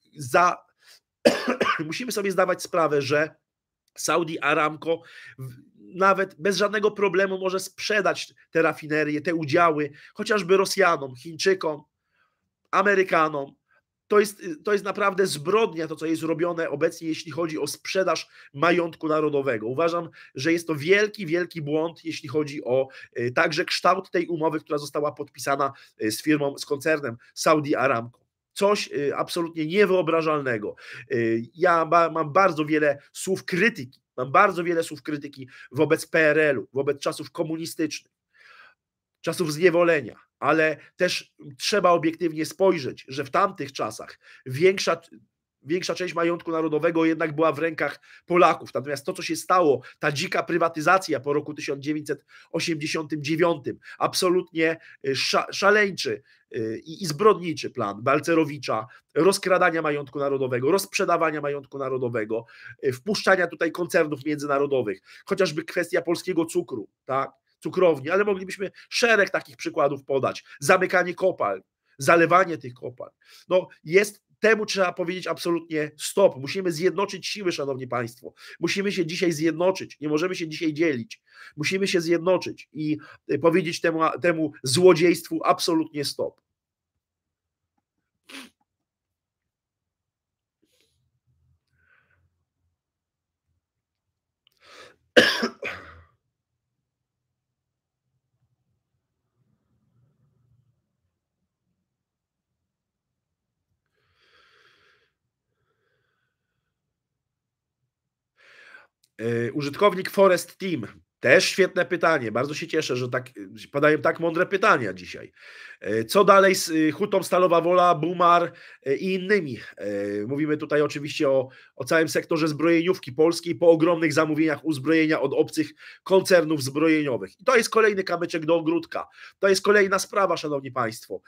[SPEAKER 1] Musimy sobie zdawać sprawę, że Saudi Aramco nawet bez żadnego problemu może sprzedać te rafinerie, te udziały, chociażby Rosjanom, Chińczykom, Amerykanom. To jest naprawdę zbrodnia, to co jest robione obecnie, jeśli chodzi o sprzedaż majątku narodowego. Uważam, że jest to wielki, wielki błąd, jeśli chodzi o także kształt tej umowy, która została podpisana z firmą, z koncernem Saudi Aramco. Coś absolutnie niewyobrażalnego. Ja mam bardzo wiele słów krytyki, wobec PRL-u, wobec czasów komunistycznych, czasów zniewolenia, ale też trzeba obiektywnie spojrzeć, że w tamtych czasach większa część majątku narodowego jednak była w rękach Polaków. Natomiast to, co się stało, ta dzika prywatyzacja po roku 1989, absolutnie szaleńczy i zbrodniczy plan Balcerowicza, rozkradania majątku narodowego, rozprzedawania majątku narodowego, wpuszczania tutaj koncernów międzynarodowych, chociażby kwestia polskiego cukru, tak? Cukrowni, ale moglibyśmy szereg takich przykładów podać. Zamykanie kopalń, zalewanie tych kopalń. No temu trzeba powiedzieć absolutnie stop. Musimy zjednoczyć siły, szanowni państwo. Musimy się dzisiaj zjednoczyć. Nie możemy się dzisiaj dzielić. Musimy się zjednoczyć i powiedzieć temu złodziejstwu absolutnie stop. Użytkownik Forest Team. Też świetne pytanie. Bardzo się cieszę, że padają tak mądre pytania dzisiaj. Co dalej z Hutą Stalowa Wola, Bumar i innymi? Mówimy tutaj oczywiście o całym sektorze zbrojeniówki polskiej po ogromnych zamówieniach uzbrojenia od obcych koncernów zbrojeniowych. I to jest kolejny kamyczek do ogródka. To jest kolejna sprawa, szanowni państwo,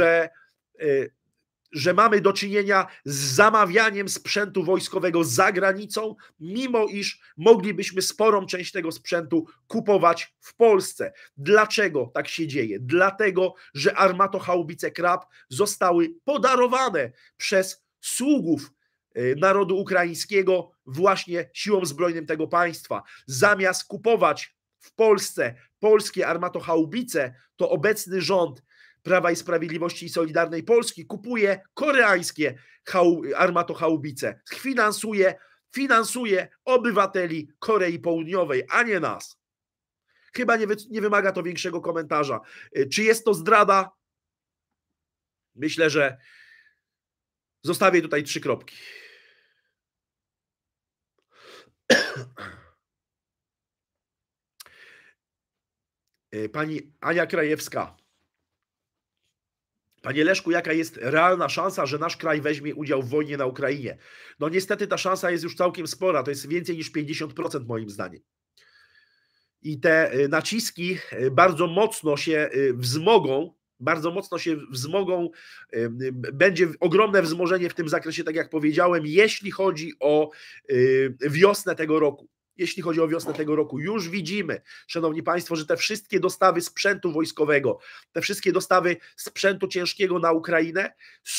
[SPEAKER 1] że mamy do czynienia z zamawianiem sprzętu wojskowego za granicą, mimo iż moglibyśmy sporą część tego sprzętu kupować w Polsce. Dlaczego tak się dzieje? Dlatego, że armatohaubice Krab zostały podarowane przez sługów narodu ukraińskiego właśnie siłom zbrojnym tego państwa. Zamiast kupować w Polsce polskie armatohaubice, to obecny rząd Prawa i Sprawiedliwości i Solidarnej Polski kupuje koreańskie armatohaubice. Finansuje obywateli Korei Południowej, a nie nas. Chyba nie wymaga to większego komentarza. Czy jest to zdrada? Myślę, że zostawię tutaj 3 kropki. Pani Ania Krajewska. Panie Leszku, jaka jest realna szansa, że nasz kraj weźmie udział w wojnie na Ukrainie? No niestety ta szansa jest już całkiem spora, to jest więcej niż 50% moim zdaniem. I te naciski bardzo mocno się wzmogą bardzo mocno się wzmogą, będzie ogromne wzmożenie w tym zakresie, tak jak powiedziałem, jeśli chodzi o wiosnę tego roku. Jeśli chodzi o wiosnę tego roku, już widzimy, szanowni państwo, że te wszystkie dostawy sprzętu wojskowego, te wszystkie dostawy sprzętu ciężkiego na Ukrainę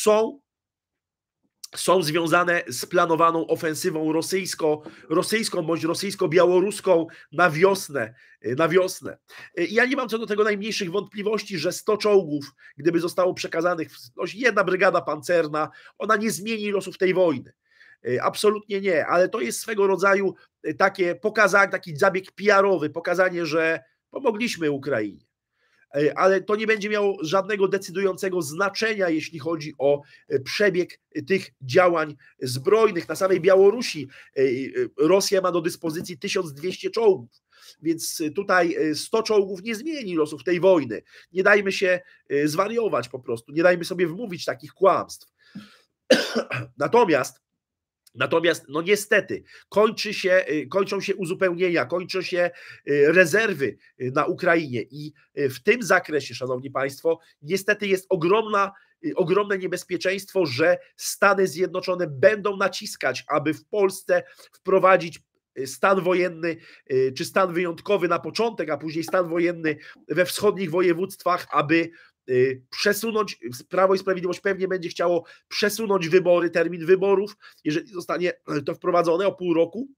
[SPEAKER 1] są związane z planowaną ofensywą rosyjską bądź rosyjsko-białoruską na wiosnę. Ja nie mam co do tego najmniejszych wątpliwości, że 100 czołgów, gdyby zostało przekazanych, jedna brygada pancerna, ona nie zmieni losów tej wojny. Absolutnie nie, ale to jest swego rodzaju takie pokazanie, taki zabieg PR-owy, pokazanie, że pomogliśmy Ukrainie. Ale to nie będzie miało żadnego decydującego znaczenia, jeśli chodzi o przebieg tych działań zbrojnych. Na samej Białorusi Rosja ma do dyspozycji 1200 czołgów, więc tutaj 100 czołgów nie zmieni losów tej wojny. Nie dajmy się zwariować po prostu, nie dajmy sobie wmówić takich kłamstw. Natomiast no niestety kończą się uzupełnienia, kończą się rezerwy na Ukrainie i w tym zakresie, szanowni państwo, niestety jest ogromne niebezpieczeństwo, że Stany Zjednoczone będą naciskać, aby w Polsce wprowadzić stan wojenny czy stan wyjątkowy na początek, a później stan wojenny we wschodnich województwach, aby przesunąć, Prawo i Sprawiedliwość pewnie będzie chciało przesunąć termin wyborów, jeżeli zostanie to wprowadzone o pół roku.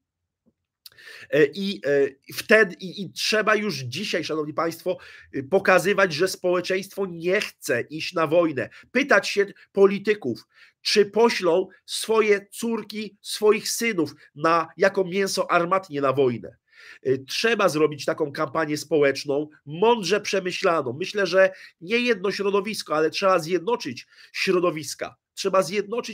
[SPEAKER 1] I wtedy trzeba już dzisiaj, szanowni państwo, pokazywać, że społeczeństwo nie chce iść na wojnę. Pytać się polityków, czy poślą swoje córki, swoich synów jako mięso armatnie na wojnę. Trzeba zrobić taką kampanię społeczną, mądrze przemyślaną. Myślę, że nie jedno środowisko, ale trzeba zjednoczyć środowiska. Trzeba zjednoczyć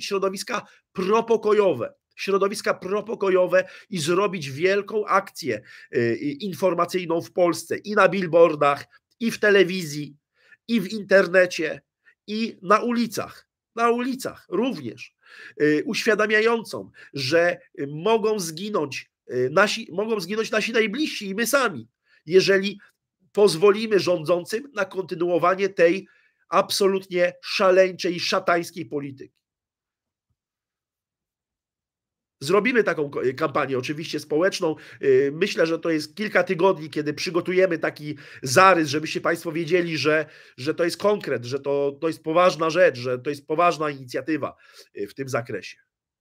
[SPEAKER 1] środowiska propokojowe i zrobić wielką akcję informacyjną w Polsce i na billboardach, i w telewizji, i w internecie, i na ulicach również, uświadamiającą, że mogą zginąć nasi najbliżsi i my sami, jeżeli pozwolimy rządzącym na kontynuowanie tej absolutnie szaleńczej, szatańskiej polityki. Zrobimy taką kampanię oczywiście społeczną. Myślę, że to jest kilka tygodni, kiedy przygotujemy taki zarys, żebyście państwo wiedzieli, że to jest konkret, że to jest poważna rzecz, że to jest poważna inicjatywa w tym zakresie.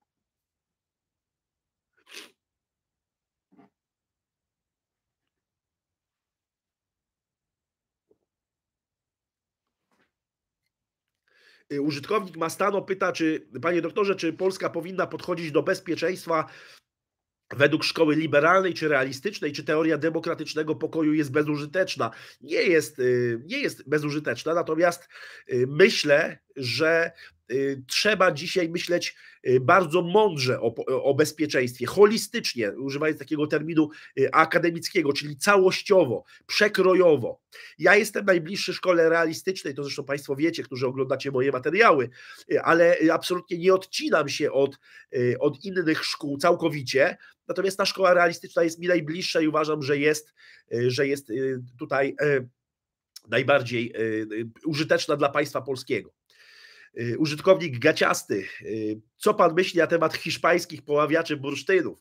[SPEAKER 1] Użytkownik Mastano pyta, panie doktorze, czy Polska powinna podchodzić do bezpieczeństwa według szkoły liberalnej czy realistycznej, czy teoria demokratycznego pokoju jest bezużyteczna? Nie jest bezużyteczna, natomiast myślę, że trzeba dzisiaj myśleć bardzo mądrze o bezpieczeństwie, holistycznie, używając takiego terminu akademickiego, czyli całościowo, przekrojowo. Ja jestem najbliższy szkole realistycznej, to zresztą państwo wiecie, którzy oglądacie moje materiały, ale absolutnie nie odcinam się od innych szkół całkowicie, natomiast ta szkoła realistyczna jest mi najbliższa i uważam, że jest tutaj najbardziej użyteczna dla państwa polskiego. Użytkownik Gaciasty, co pan myśli na temat hiszpańskich poławiaczy bursztynów?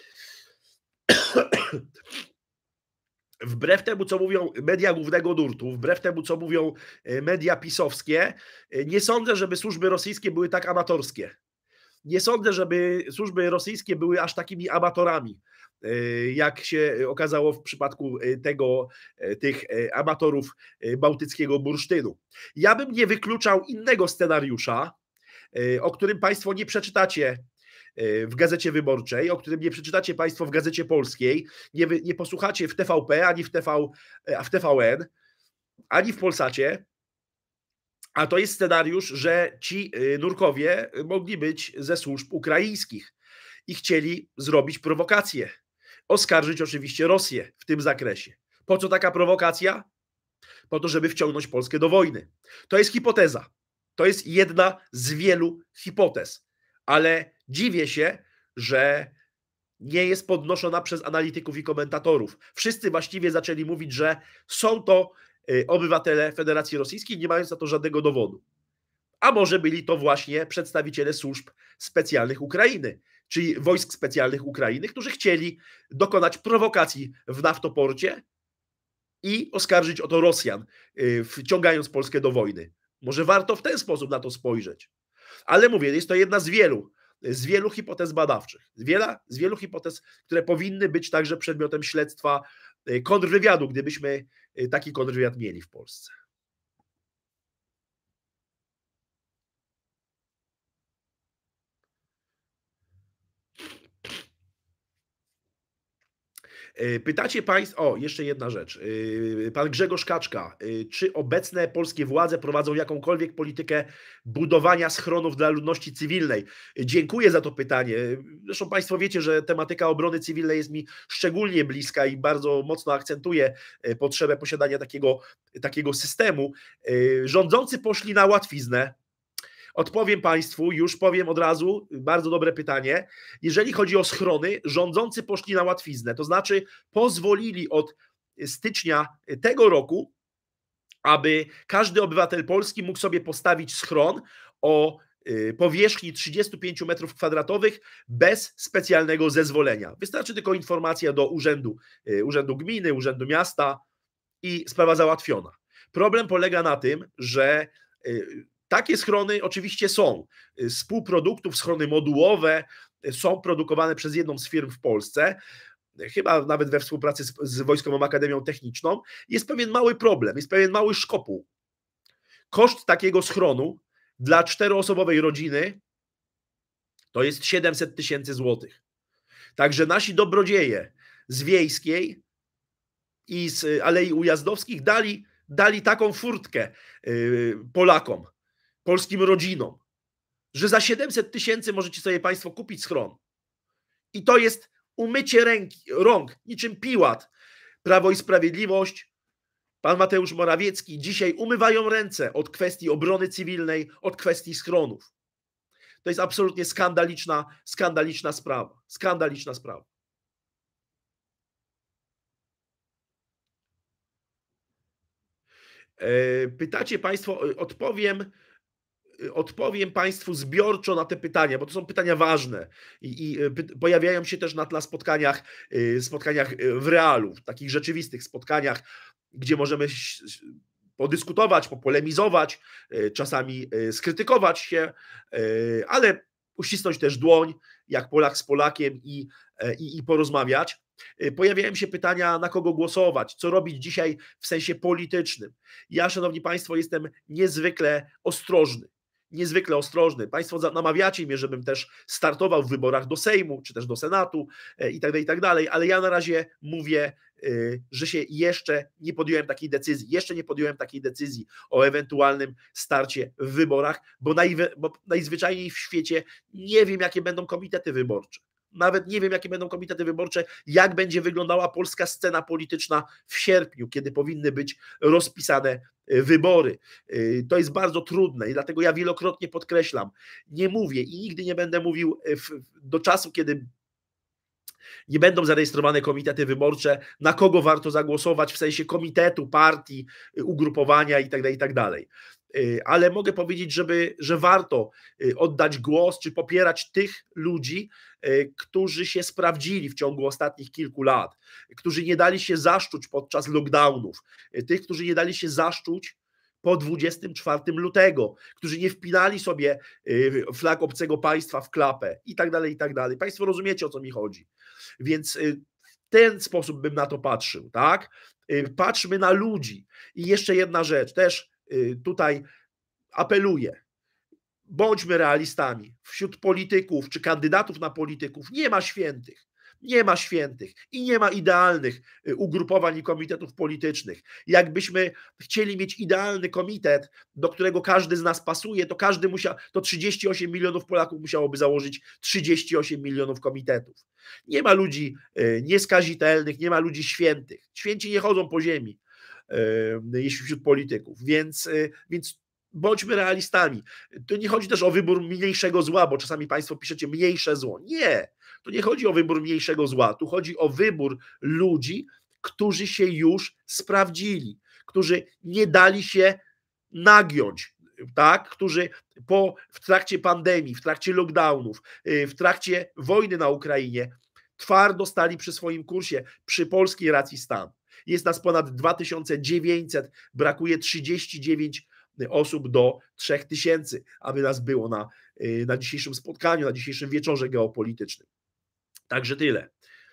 [SPEAKER 1] Wbrew temu, co mówią media głównego nurtu, wbrew temu, co mówią media pisowskie, nie sądzę, żeby służby rosyjskie były tak amatorskie. Nie sądzę, żeby służby rosyjskie były aż takimi amatorami, jak się okazało w przypadku tych amatorów bałtyckiego bursztynu. Ja bym nie wykluczał innego scenariusza, o którym państwo nie przeczytacie w Gazecie Wyborczej, o którym nie przeczytacie państwo w Gazecie Polskiej, nie posłuchacie w TVP, ani w TVN, ani w Polsacie. A to jest scenariusz, że ci nurkowie mogli być ze służb ukraińskich i chcieli zrobić prowokację. Oskarżyć oczywiście Rosję w tym zakresie. Po co taka prowokacja? Po to, żeby wciągnąć Polskę do wojny. To jest hipoteza. To jest jedna z wielu hipotez. Ale dziwię się, że nie jest podnoszona przez analityków i komentatorów. Wszyscy właściwie zaczęli mówić, że są to obywatele Federacji Rosyjskiej, nie mając na to żadnego dowodu. A może byli to właśnie przedstawiciele służb specjalnych Ukrainy, czyli wojsk specjalnych Ukrainy, którzy chcieli dokonać prowokacji w naftoporcie i oskarżyć o to Rosjan, wciągając Polskę do wojny. Może warto w ten sposób na to spojrzeć. Ale mówię, jest to jedna z wielu hipotez badawczych, z wielu hipotez, które powinny być także przedmiotem śledztwa kontrwywiadu, gdybyśmy taki kontrwywiad mieli w Polsce. Pytacie Państwo, o, jeszcze jedna rzecz. Pan Grzegorz Kaczka, czy obecne polskie władze prowadzą jakąkolwiek politykę budowania schronów dla ludności cywilnej? Dziękuję za to pytanie. Zresztą Państwo wiecie, że tematyka obrony cywilnej jest mi szczególnie bliska i bardzo mocno akcentuję potrzebę posiadania takiego systemu. Rządzący poszli na łatwiznę. Odpowiem Państwu, już powiem od razu, bardzo dobre pytanie. Jeżeli chodzi o schrony, rządzący poszli na łatwiznę, to znaczy pozwolili od stycznia tego roku, aby każdy obywatel Polski mógł sobie postawić schron o powierzchni 35 m2 bez specjalnego zezwolenia. Wystarczy tylko informacja do urzędu gminy, urzędu miasta i sprawa załatwiona. Problem polega na tym, że takie schrony oczywiście są. Z półproduktów, schrony modułowe są produkowane przez jedną z firm w Polsce, chyba nawet we współpracy z Wojskową Akademią Techniczną. Jest pewien mały problem, jest pewien mały szkopuł. Koszt takiego schronu dla 4-osobowej rodziny to jest 700 000 złotych. Także nasi dobrodzieje z Wiejskiej i z Alei Ujazdowskich dali taką furtkę Polakom, polskim rodzinom, że za 700 000 możecie sobie Państwo kupić schron. I to jest umycie rąk, niczym Piłat. Prawo i Sprawiedliwość, pan Mateusz Morawiecki dzisiaj umywają ręce od kwestii obrony cywilnej, od kwestii schronów. To jest absolutnie skandaliczna sprawa. Skandaliczna sprawa. Pytacie Państwo, odpowiem Państwu zbiorczo na te pytania, bo to są pytania ważne i pojawiają się też na tle spotkaniach w realu, w takich rzeczywistych spotkaniach, gdzie możemy podyskutować, popolemizować, czasami skrytykować się, ale uścisnąć też dłoń, jak Polak z Polakiem i porozmawiać. Pojawiają się pytania, na kogo głosować, co robić dzisiaj w sensie politycznym. Ja, szanowni Państwo, jestem niezwykle ostrożny. Państwo namawiacie mnie, żebym też startował w wyborach do Sejmu, czy też do Senatu i tak dalej, ale ja na razie mówię, że się jeszcze nie podjąłem takiej decyzji o ewentualnym starcie w wyborach, bo najzwyczajniej w świecie nie wiem, jakie będą komitety wyborcze. Nawet nie wiem, jakie będą komitety wyborcze, jak będzie wyglądała polska scena polityczna w sierpniu, kiedy powinny być rozpisane wybory. To jest bardzo trudne i dlatego ja wielokrotnie podkreślam, nie mówię i nigdy nie będę mówił do czasu, kiedy nie będą zarejestrowane komitety wyborcze, na kogo warto zagłosować w sensie komitetu, partii, ugrupowania itd. Ale mogę powiedzieć, że warto oddać głos, czy popierać tych ludzi, którzy się sprawdzili w ciągu ostatnich kilku lat, którzy nie dali się zaszczuć podczas lockdownów, tych, którzy nie dali się zaszczuć po 24 lutego, którzy nie wpinali sobie flag obcego państwa w klapę i tak dalej. Państwo rozumiecie, o co mi chodzi. Więc w ten sposób bym na to patrzył, tak? Patrzmy na ludzi. I jeszcze jedna rzecz, też tutaj apeluję. Bądźmy realistami. Wśród polityków czy kandydatów na polityków nie ma świętych. Nie ma świętych i nie ma idealnych ugrupowań i komitetów politycznych. Jakbyśmy chcieli mieć idealny komitet, do którego każdy z nas pasuje, to 38 milionów Polaków musiałoby założyć 38 milionów komitetów. Nie ma ludzi nieskazitelnych, nie ma ludzi świętych. Święci nie chodzą po ziemi, jeśli wśród polityków, więc bądźmy realistami. To nie chodzi też o wybór mniejszego zła, bo czasami Państwo piszecie mniejsze zło. Nie, to nie chodzi o wybór mniejszego zła, tu chodzi o wybór ludzi, którzy się już sprawdzili, którzy nie dali się nagiąć, tak? Którzy w trakcie pandemii, w trakcie lockdownów, w trakcie wojny na Ukrainie twardo stali przy swoim kursie, przy polskiej racji stanu. Jest nas ponad 2900, brakuje 39 osób do 3000, aby nas było na dzisiejszym spotkaniu, na dzisiejszym wieczorze geopolitycznym. Także tyle.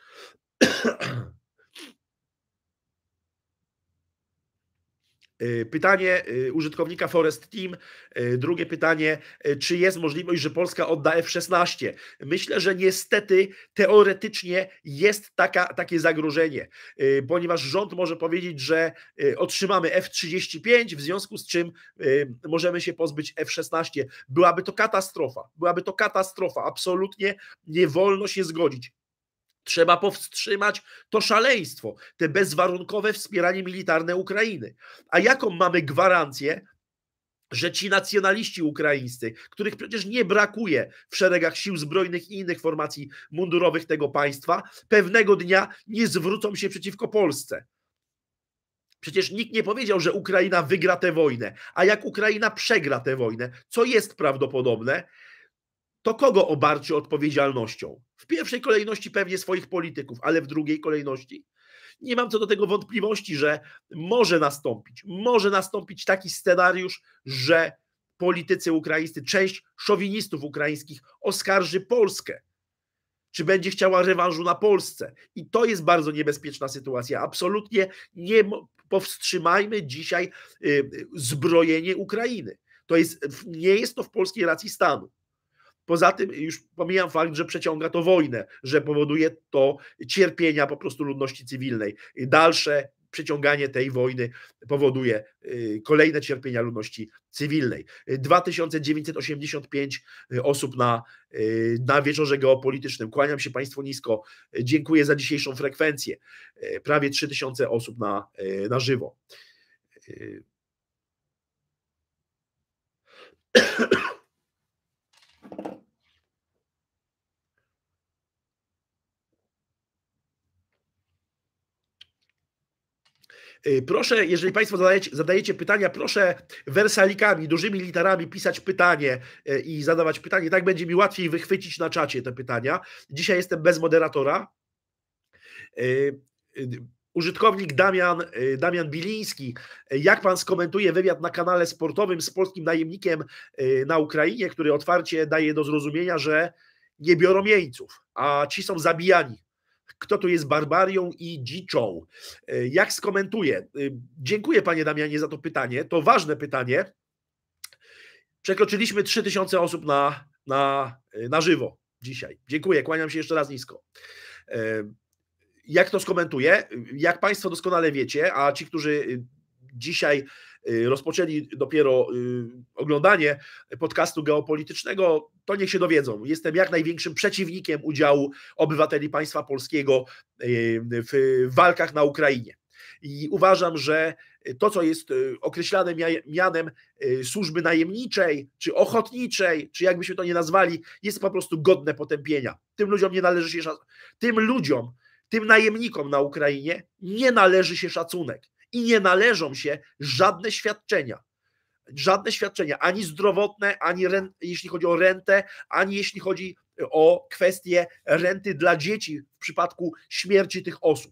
[SPEAKER 1] Pytanie użytkownika Forest Team. Drugie pytanie, czy jest możliwość, że Polska odda F-16? Myślę, że niestety teoretycznie jest takie zagrożenie, ponieważ rząd może powiedzieć, że otrzymamy F-35, w związku z czym możemy się pozbyć F-16. Byłaby to katastrofa, absolutnie nie wolno się zgodzić. Trzeba powstrzymać to szaleństwo, te bezwarunkowe wspieranie militarne Ukrainy. A jaką mamy gwarancję, że ci nacjonaliści ukraińscy, których przecież nie brakuje w szeregach sił zbrojnych i innych formacji mundurowych tego państwa, pewnego dnia nie zwrócą się przeciwko Polsce? Przecież nikt nie powiedział, że Ukraina wygra tę wojnę, a jak Ukraina przegra tę wojnę, co jest prawdopodobne, to kogo obarczy odpowiedzialnością? W pierwszej kolejności pewnie swoich polityków, ale w drugiej kolejności nie mam co do tego wątpliwości, że może nastąpić taki scenariusz, że politycy ukraińscy, część szowinistów ukraińskich oskarży Polskę, czy będzie chciała rewanżu na Polsce. I to jest bardzo niebezpieczna sytuacja. Absolutnie nie powstrzymajmy dzisiaj zbrojenie Ukrainy. Nie jest to w polskiej racji stanu. Poza tym już pomijam fakt, że przeciąga to wojnę, że powoduje to cierpienia po prostu ludności cywilnej. Dalsze przeciąganie tej wojny powoduje kolejne cierpienia ludności cywilnej. 2985 osób na wieczorze geopolitycznym. Kłaniam się Państwu nisko. Dziękuję za dzisiejszą frekwencję. Prawie 3000 osób na żywo. Proszę, jeżeli Państwo zadajecie pytania, proszę wersalikami, dużymi literami pisać pytanie i zadawać pytanie. Tak będzie mi łatwiej wychwycić na czacie te pytania. Dzisiaj jestem bez moderatora. Użytkownik Damian Biliński. Jak pan skomentuje wywiad na kanale sportowym z polskim najemnikiem na Ukrainie, który otwarcie daje do zrozumienia, że nie biorą jeńców, a ci są zabijani? Kto tu jest barbarią i dziczą? Jak skomentuję? Dziękuję panie Damianie za to pytanie. To ważne pytanie. Przekroczyliśmy 3000 osób na żywo dzisiaj. Dziękuję, kłaniam się jeszcze raz nisko. Jak to skomentuję? Jak państwo doskonale wiecie, a ci, którzy dzisiaj rozpoczęli dopiero oglądanie podcastu geopolitycznego, to niech się dowiedzą. Jestem jak największym przeciwnikiem udziału obywateli państwa polskiego w walkach na Ukrainie. I uważam, że to, co jest określane mianem służby najemniczej, czy ochotniczej, czy jakbyśmy to nie nazwali, jest po prostu godne potępienia. Tym ludziom nie należy się tym najemnikom na Ukrainie nie należy się szacunek i nie należą się żadne świadczenia, ani zdrowotne, ani jeśli chodzi o rentę, ani jeśli chodzi o kwestię renty dla dzieci w przypadku śmierci tych osób.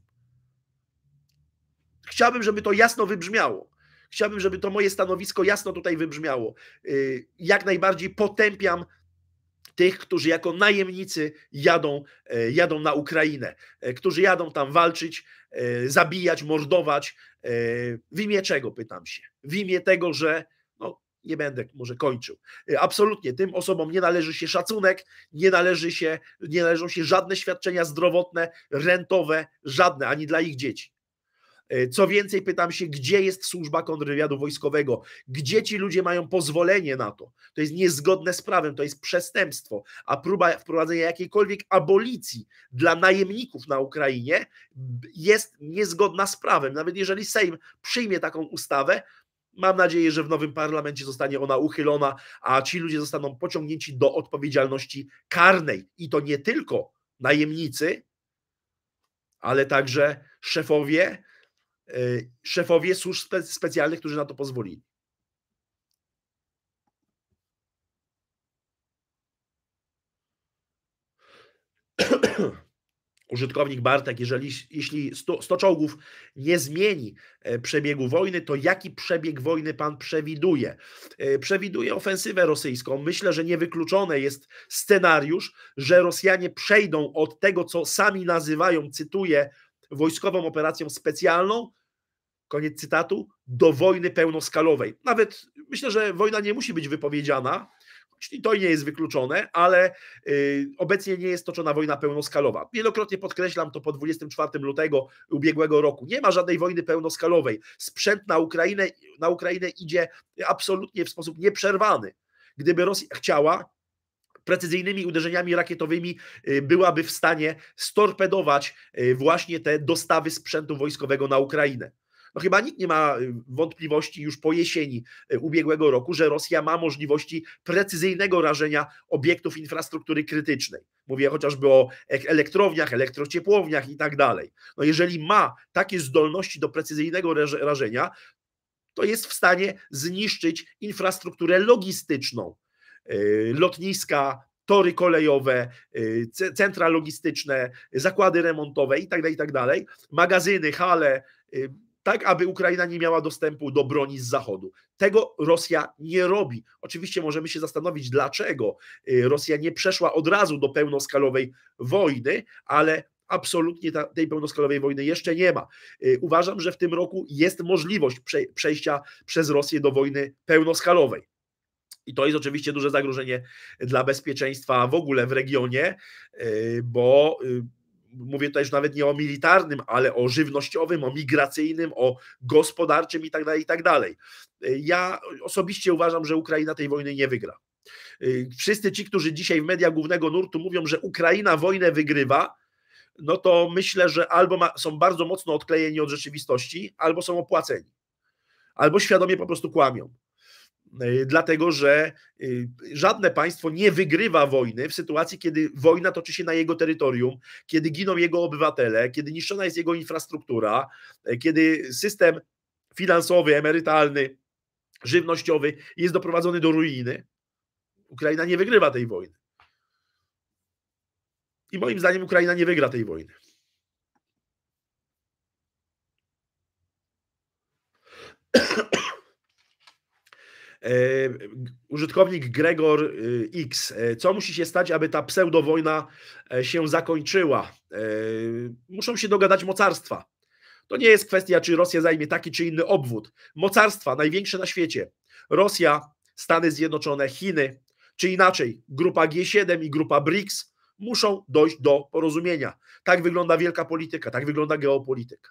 [SPEAKER 1] Chciałbym, żeby to jasno wybrzmiało. Chciałbym, żeby to moje stanowisko jasno tutaj wybrzmiało. Jak najbardziej potępiam tych, którzy jako najemnicy jadą na Ukrainę, którzy jadą tam walczyć, zabijać, mordować. W imię czego, pytam się? W imię tego, że nie będę może kończył. Absolutnie tym osobom nie należy się szacunek, nie należą się żadne świadczenia zdrowotne, rentowe, żadne, ani dla ich dzieci. Co więcej, pytam się, gdzie jest służba kontrwywiadu wojskowego? Gdzie ci ludzie mają pozwolenie na to? To jest niezgodne z prawem, to jest przestępstwo, a próba wprowadzenia jakiejkolwiek abolicji dla najemników na Ukrainie jest niezgodna z prawem. Nawet jeżeli Sejm przyjmie taką ustawę, mam nadzieję, że w nowym parlamencie zostanie ona uchylona, a ci ludzie zostaną pociągnięci do odpowiedzialności karnej. I to nie tylko najemnicy, ale także szefowie szefowie służb specjalnych, którzy na to pozwolili. Użytkownik Bartek, jeśli 100 czołgów nie zmieni przebiegu wojny, to jaki przebieg wojny pan przewiduje? Przewiduję ofensywę rosyjską. Myślę, że niewykluczony jest scenariusz, że Rosjanie przejdą od tego, co sami nazywają, cytuję, wojskową operacją specjalną, koniec cytatu, do wojny pełnoskalowej. Nawet myślę, że wojna nie musi być wypowiedziana, czyli to nie jest wykluczone, ale obecnie nie jest toczona wojna pełnoskalowa. Wielokrotnie podkreślam to po 24 lutego ubiegłego roku. Nie ma żadnej wojny pełnoskalowej. Sprzęt na Ukrainę idzie absolutnie w sposób nieprzerwany. Gdyby Rosja chciała, precyzyjnymi uderzeniami rakietowymi byłaby w stanie storpedować właśnie te dostawy sprzętu wojskowego na Ukrainę. No chyba nikt nie ma wątpliwości już po jesieni ubiegłego roku, że Rosja ma możliwości precyzyjnego rażenia obiektów infrastruktury krytycznej. Mówię chociażby o elektrowniach, elektrociepłowniach i tak dalej. No jeżeli ma takie zdolności do precyzyjnego rażenia, to jest w stanie zniszczyć infrastrukturę logistyczną, lotniska, tory kolejowe, centra logistyczne, zakłady remontowe i tak dalej, magazyny, hale, tak aby Ukraina nie miała dostępu do broni z zachodu. Tego Rosja nie robi. Oczywiście możemy się zastanowić, dlaczego Rosja nie przeszła od razu do pełnoskalowej wojny, ale absolutnie tej pełnoskalowej wojny jeszcze nie ma. Uważam, że w tym roku jest możliwość przejścia przez Rosję do wojny pełnoskalowej. I to jest oczywiście duże zagrożenie dla bezpieczeństwa w ogóle w regionie, bo mówię tutaj już nawet nie o militarnym, ale o żywnościowym, o migracyjnym, o gospodarczym i tak dalej. Ja osobiście uważam, że Ukraina tej wojny nie wygra. Wszyscy ci, którzy dzisiaj w mediach głównego nurtu mówią, że Ukraina wojnę wygrywa, no to myślę, że albo są bardzo mocno odklejeni od rzeczywistości, albo są opłaceni, albo świadomie po prostu kłamią. Dlatego, że żadne państwo nie wygrywa wojny w sytuacji, kiedy wojna toczy się na jego terytorium, kiedy giną jego obywatele, kiedy niszczona jest jego infrastruktura, kiedy system finansowy, emerytalny, żywnościowy jest doprowadzony do ruiny. Ukraina nie wygrywa tej wojny. I moim zdaniem Ukraina nie wygra tej wojny. Użytkownik Gregor X. Co musi się stać, aby ta pseudowojna się zakończyła? Muszą się dogadać mocarstwa. To nie jest kwestia, czy Rosja zajmie taki czy inny obwód. Mocarstwa, największe na świecie. Rosja, Stany Zjednoczone, Chiny, czy inaczej, grupa G7 i grupa BRICS muszą dojść do porozumienia. Tak wygląda wielka polityka, tak wygląda geopolityka.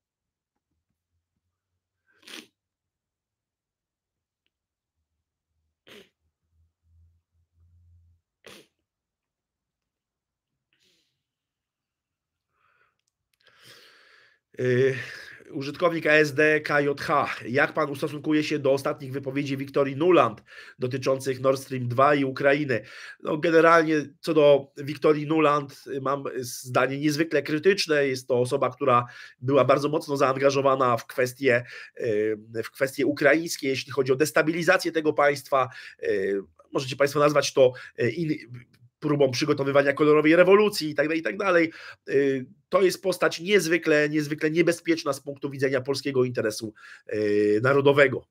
[SPEAKER 1] Użytkownik ASD KJH. Jak pan ustosunkuje się do ostatnich wypowiedzi Wiktorii Nuland dotyczących Nord Stream 2 i Ukrainy? No generalnie co do Wiktorii Nuland mam zdanie niezwykle krytyczne. Jest to osoba, która była bardzo mocno zaangażowana w kwestie ukraińskie, jeśli chodzi o destabilizację tego państwa. Możecie państwo nazwać to próbą przygotowywania kolorowej rewolucji i tak dalej. To jest postać niezwykle niebezpieczna z punktu widzenia polskiego interesu narodowego.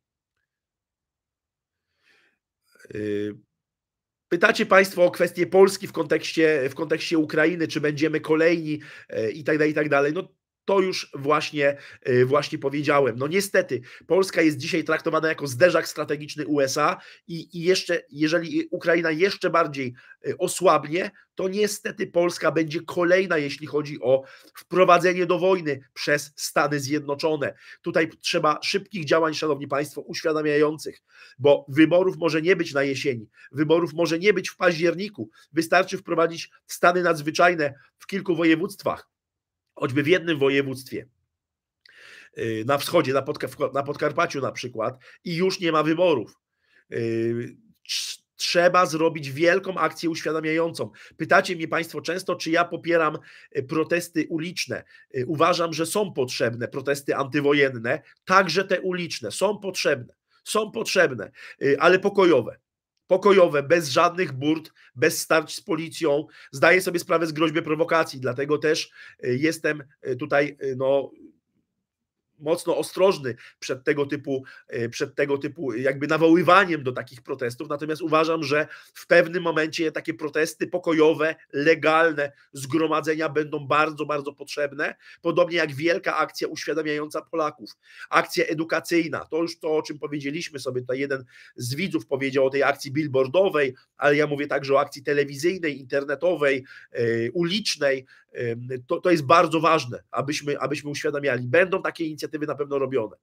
[SPEAKER 1] Pytacie państwo o kwestię Polski w kontekście Ukrainy, czy będziemy kolejni i tak dalej. No to już właśnie powiedziałem. No niestety, Polska jest dzisiaj traktowana jako zderzak strategiczny USA i jeszcze, jeżeli Ukraina jeszcze bardziej osłabnie, to niestety Polska będzie kolejna, jeśli chodzi o wprowadzenie do wojny przez Stany Zjednoczone. Tutaj trzeba szybkich działań, szanowni państwo, uświadamiających, bo wyborów może nie być na jesieni, wyborów może nie być w październiku. Wystarczy wprowadzić stany nadzwyczajne w kilku województwach, choćby w jednym województwie na wschodzie, na Podkarpaciu na przykład, i już nie ma wyborów. Trzeba zrobić wielką akcję uświadamiającą. Pytacie mnie Państwo często, czy ja popieram protesty uliczne. Uważam, że są potrzebne protesty antywojenne, także te uliczne są potrzebne, ale pokojowe. Pokojowe, bez żadnych burt, bez starć z policją. Zdaję sobie sprawę z groźby prowokacji, dlatego też jestem tutaj mocno ostrożny przed tego typu jakby nawoływaniem do takich protestów, natomiast uważam, że w pewnym momencie takie protesty pokojowe, legalne zgromadzenia będą bardzo, bardzo potrzebne, podobnie jak wielka akcja uświadamiająca Polaków, akcja edukacyjna, to już to, o czym powiedzieliśmy sobie, tutaj jeden z widzów powiedział o tej akcji billboardowej, ale ja mówię także o akcji telewizyjnej, internetowej, ulicznej. To jest bardzo ważne, abyśmy uświadamiali. Będą takie inicjatywy na pewno robione.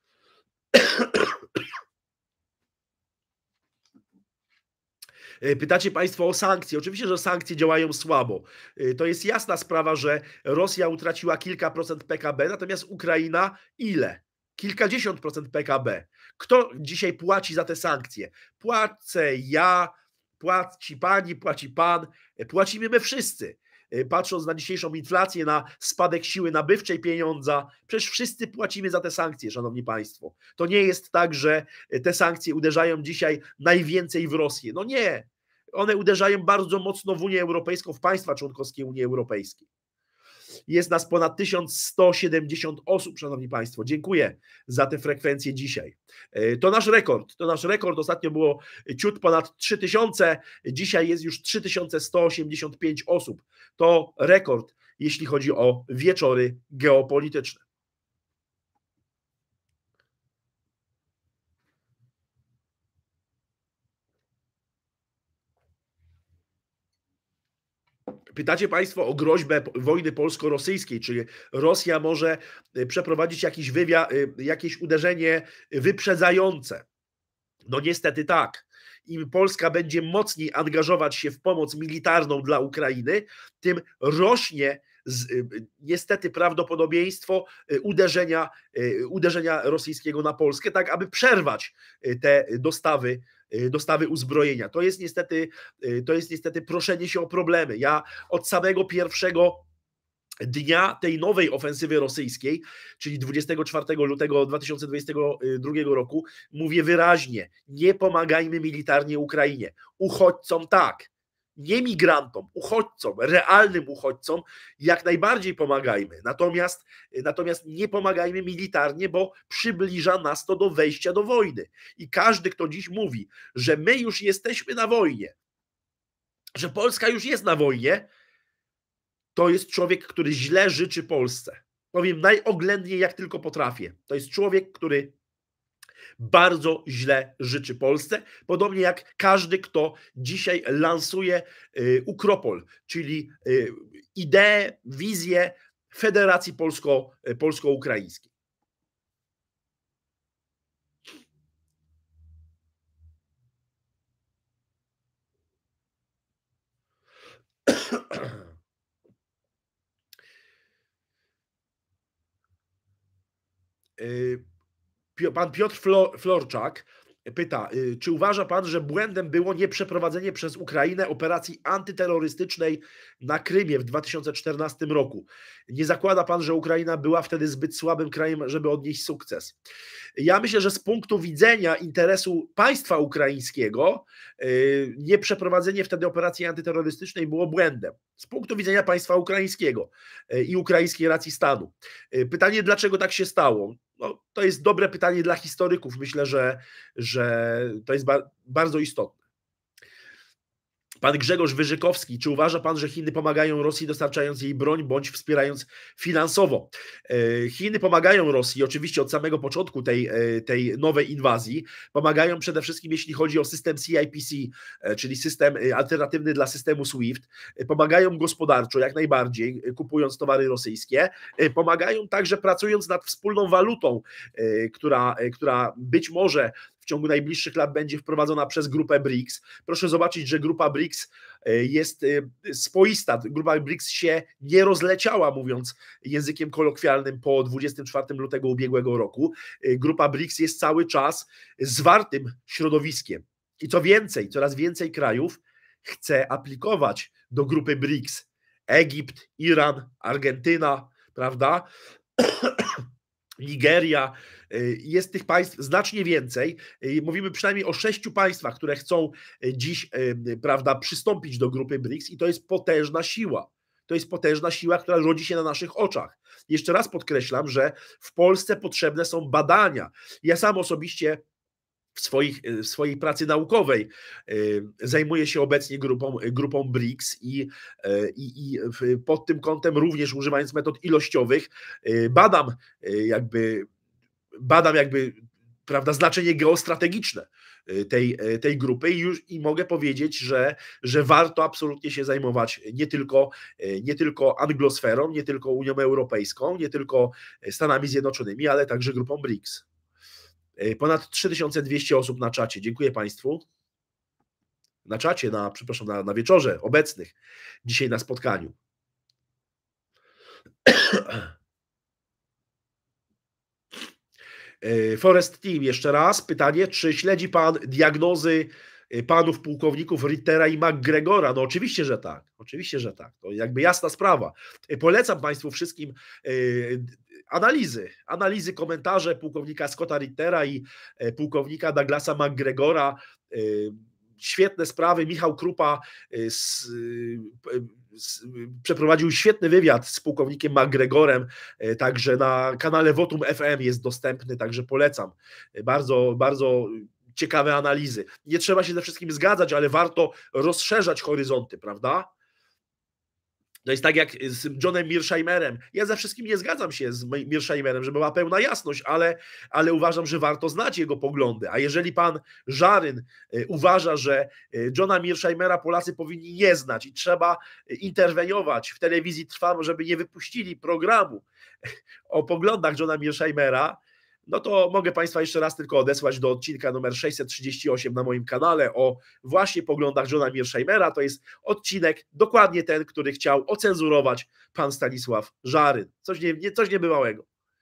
[SPEAKER 1] Pytacie Państwo o sankcje. Oczywiście, że sankcje działają słabo. To jest jasna sprawa, że Rosja utraciła kilka procent PKB, natomiast Ukraina ile? Kilkadziesiąt procent PKB. Kto dzisiaj płaci za te sankcje? Płacę ja, płaci pani, płaci pan, płacimy my wszyscy. Patrząc na dzisiejszą inflację, na spadek siły nabywczej pieniądza, przecież wszyscy płacimy za te sankcje, szanowni państwo. To nie jest tak, że te sankcje uderzają dzisiaj najwięcej w Rosję. No nie, one uderzają bardzo mocno w Unię Europejską, w państwa członkowskie Unii Europejskiej. Jest nas ponad 1170 osób, szanowni państwo. Dziękuję za tę frekwencję dzisiaj. To nasz rekord. Ostatnio było ciut ponad 3000, dzisiaj jest już 3185 osób. To rekord, jeśli chodzi o wieczory geopolityczne. Pytacie Państwo o groźbę wojny polsko-rosyjskiej, czy Rosja może przeprowadzić jakieś uderzenie wyprzedzające? No niestety tak. Im Polska będzie mocniej angażować się w pomoc militarną dla Ukrainy, tym rośnie niestety prawdopodobieństwo uderzenia rosyjskiego na Polskę, tak aby przerwać te dostawy uzbrojenia. To jest niestety proszenie się o problemy. Ja od samego pierwszego dnia tej nowej ofensywy rosyjskiej, czyli 24 lutego 2022 roku, mówię wyraźnie, nie pomagajmy militarnie Ukrainie. Uchodźcom tak, nie migrantom, uchodźcom, realnym uchodźcom jak najbardziej pomagajmy. Natomiast nie pomagajmy militarnie, bo przybliża nas to do wejścia do wojny. I każdy, kto dziś mówi, że my już jesteśmy na wojnie, że Polska już jest na wojnie, to jest człowiek, który źle życzy Polsce. Powiem najoględniej, jak tylko potrafię. To jest człowiek, który bardzo źle życzy Polsce, podobnie jak każdy, kto dzisiaj lansuje Ukropol, czyli ideę, wizję Federacji Polsko-Ukraińskiej. Pan Piotr Florczak pyta, czy uważa pan, że błędem było nieprzeprowadzenie przez Ukrainę operacji antyterrorystycznej na Krymie w 2014 roku? Nie zakłada pan, że Ukraina była wtedy zbyt słabym krajem, żeby odnieść sukces? Ja myślę, że z punktu widzenia interesu państwa ukraińskiego nieprzeprowadzenie wtedy operacji antyterrorystycznej było błędem. Z punktu widzenia państwa ukraińskiego i ukraińskiej racji stanu. Pytanie, dlaczego tak się stało? No, to jest dobre pytanie dla historyków. Myślę, że to jest bardzo istotne. Pan Grzegorz Wyżykowski, czy uważa pan, że Chiny pomagają Rosji dostarczając jej broń bądź wspierając finansowo? Chiny pomagają Rosji oczywiście od samego początku tej nowej inwazji. Pomagają przede wszystkim jeśli chodzi o system CIPC, czyli system alternatywny dla systemu SWIFT. Pomagają gospodarczo jak najbardziej, kupując towary rosyjskie. Pomagają także pracując nad wspólną walutą, która być może w ciągu najbliższych lat będzie wprowadzona przez grupę BRICS. Proszę zobaczyć, że grupa BRICS jest spoista. Grupa BRICS się nie rozleciała, mówiąc językiem kolokwialnym, po 24 lutego ubiegłego roku. Grupa BRICS jest cały czas zwartym środowiskiem. I co więcej, coraz więcej krajów chce aplikować do grupy BRICS. Egipt, Iran, Argentyna, prawda? Nigeria, jest tych państw znacznie więcej. Mówimy przynajmniej o 6 państwach, które chcą dziś, prawda, przystąpić do grupy BRICS i to jest potężna siła. To jest potężna siła, która rodzi się na naszych oczach. Jeszcze raz podkreślam, że w Polsce potrzebne są badania. Ja sam osobiście w swojej pracy naukowej zajmuję się obecnie grupą BRICS i pod tym kątem również używając metod ilościowych badam jakby prawda, znaczenie geostrategiczne tej grupy i mogę powiedzieć, że warto absolutnie się zajmować nie tylko anglosferą, nie tylko Unią Europejską, nie tylko Stanami Zjednoczonymi, ale także grupą BRICS. Ponad 3200 osób na czacie. Dziękuję Państwu. Na czacie, na wieczorze obecnych dzisiaj na spotkaniu. Forest Team, jeszcze raz pytanie, czy śledzi Pan diagnozy panów pułkowników Rittera i McGregora? No oczywiście, że tak. Oczywiście, że tak. To jakby jasna sprawa. Polecam Państwu wszystkim analizy, komentarze pułkownika Scotta Rittera i pułkownika Douglasa McGregora. Świetne sprawy. Michał Krupa przeprowadził świetny wywiad z pułkownikiem McGregorem, także na kanale Votum FM jest dostępny, także polecam. Bardzo, bardzo ciekawe analizy. Nie trzeba się ze wszystkim zgadzać, ale warto rozszerzać horyzonty, prawda? To jest tak jak z Johnem Mearsheimerem. Ja ze wszystkim nie zgadzam się z Mearsheimerem, żeby była pełna jasność, ale uważam, że warto znać jego poglądy. A jeżeli pan Żaryn uważa, że Johna Mearsheimera Polacy powinni nie znać i trzeba interweniować w telewizji Trwam, żeby nie wypuścili programu o poglądach Johna Mearsheimera, no to mogę Państwa jeszcze raz tylko odesłać do odcinka numer 638 na moim kanale o właśnie poglądach Johna Mearsheimera. To jest odcinek dokładnie ten, który chciał ocenzurować pan Stanisław Żaryn. Coś niebywałego.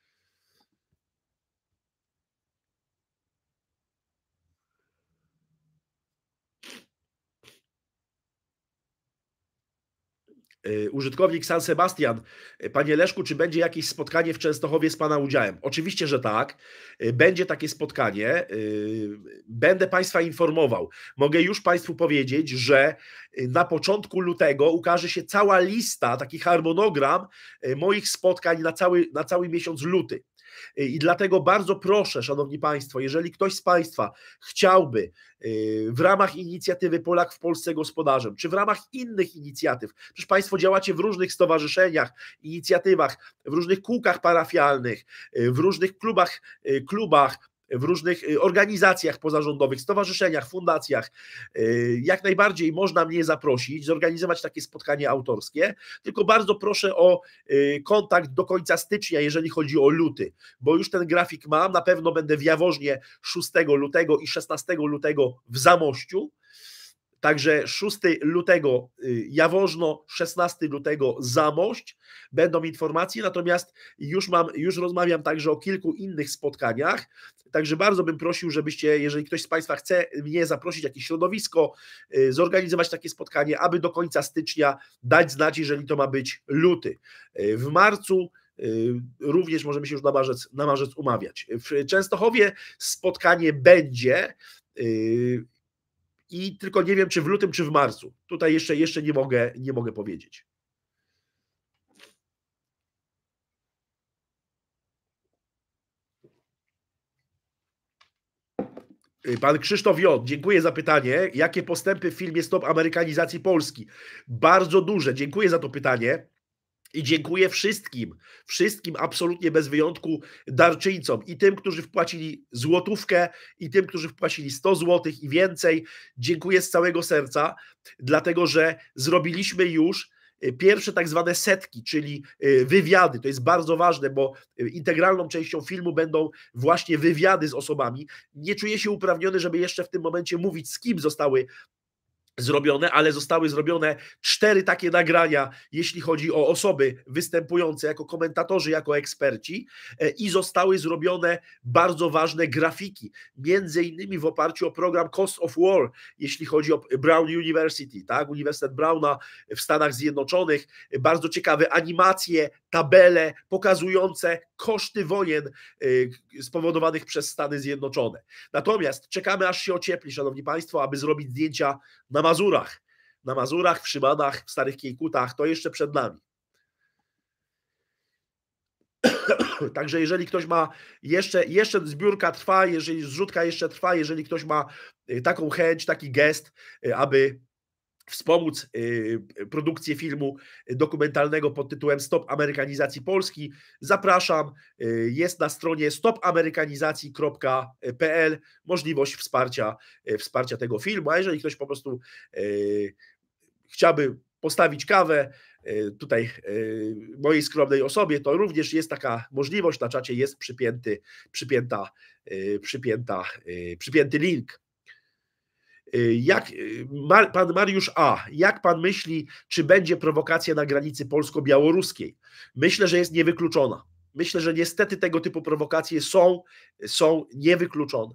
[SPEAKER 1] Użytkownik San Sebastian. Panie Leszku, czy będzie jakieś spotkanie w Częstochowie z Pana udziałem? Oczywiście, że tak. Będzie takie spotkanie. Będę Państwa informował. Mogę już Państwu powiedzieć, że na początku lutego ukaże się cała lista, taki harmonogram moich spotkań na cały miesiąc luty. I dlatego bardzo proszę, Szanowni Państwo, jeżeli ktoś z Państwa chciałby w ramach inicjatywy Polak w Polsce gospodarzem, czy w ramach innych inicjatyw, przecież Państwo działacie w różnych stowarzyszeniach, inicjatywach, w różnych kółkach parafialnych, w różnych klubach, w różnych organizacjach pozarządowych, stowarzyszeniach, fundacjach, jak najbardziej można mnie zaprosić, zorganizować takie spotkanie autorskie, tylko bardzo proszę o kontakt do końca stycznia, jeżeli chodzi o luty, bo już ten grafik mam, na pewno będę w Jaworznie 6 lutego i 16 lutego w Zamościu. Także 6 lutego Jaworzno, 16 lutego Zamość, będą informacje, natomiast już rozmawiam także o kilku innych spotkaniach, także bardzo bym prosił, żebyście, jeżeli ktoś z Państwa chce mnie zaprosić, jakieś środowisko, zorganizować takie spotkanie, aby do końca stycznia dać znać, jeżeli to ma być luty. W marcu również możemy się już na marzec umawiać. W Częstochowie spotkanie będzie, i tylko nie wiem, czy w lutym, czy w marcu. Tutaj jeszcze nie mogę powiedzieć. Pan Krzysztof J., dziękuję za pytanie. Jakie postępy w filmie Stop Amerykanizacji Polski? Bardzo duże. Dziękuję za to pytanie. I dziękuję wszystkim absolutnie bez wyjątku darczyńcom i tym, którzy wpłacili złotówkę i tym, którzy wpłacili 100 złotych i więcej. Dziękuję z całego serca, dlatego że zrobiliśmy już pierwsze tak zwane setki, czyli wywiady. To jest bardzo ważne, bo integralną częścią filmu będą właśnie wywiady z osobami. Nie czuję się uprawniony, żeby jeszcze w tym momencie mówić, z kim zostały zrobione, ale zostały zrobione 4 takie nagrania, jeśli chodzi o osoby występujące jako komentatorzy, jako eksperci, i zostały zrobione bardzo ważne grafiki, między innymi w oparciu o program Cost of War, jeśli chodzi o Brown University, tak, Uniwersytet Browna w Stanach Zjednoczonych, bardzo ciekawe animacje, tabele pokazujące koszty wojen spowodowanych przez Stany Zjednoczone. Natomiast czekamy, aż się ociepli, szanowni państwo, aby zrobić zdjęcia na Mazurach, w Szymanach, w Starych Kiejkutach, to jeszcze przed nami. Także jeżeli ktoś ma jeszcze zbiórka trwa, jeżeli zrzutka jeszcze trwa, jeżeli ktoś ma taką chęć, taki gest, aby wspomóc produkcję filmu dokumentalnego pod tytułem Stop Amerykanizacji Polski, zapraszam, jest na stronie stopamerykanizacji.pl możliwość wsparcia tego filmu, a jeżeli ktoś po prostu chciałby postawić kawę tutaj mojej skromnej osobie, to również jest taka możliwość, na czacie jest przypięty link. Pan Mariusz A., jak pan myśli, czy będzie prowokacja na granicy polsko-białoruskiej? Myślę, że jest niewykluczona. Myślę, że niestety tego typu prowokacje są niewykluczone.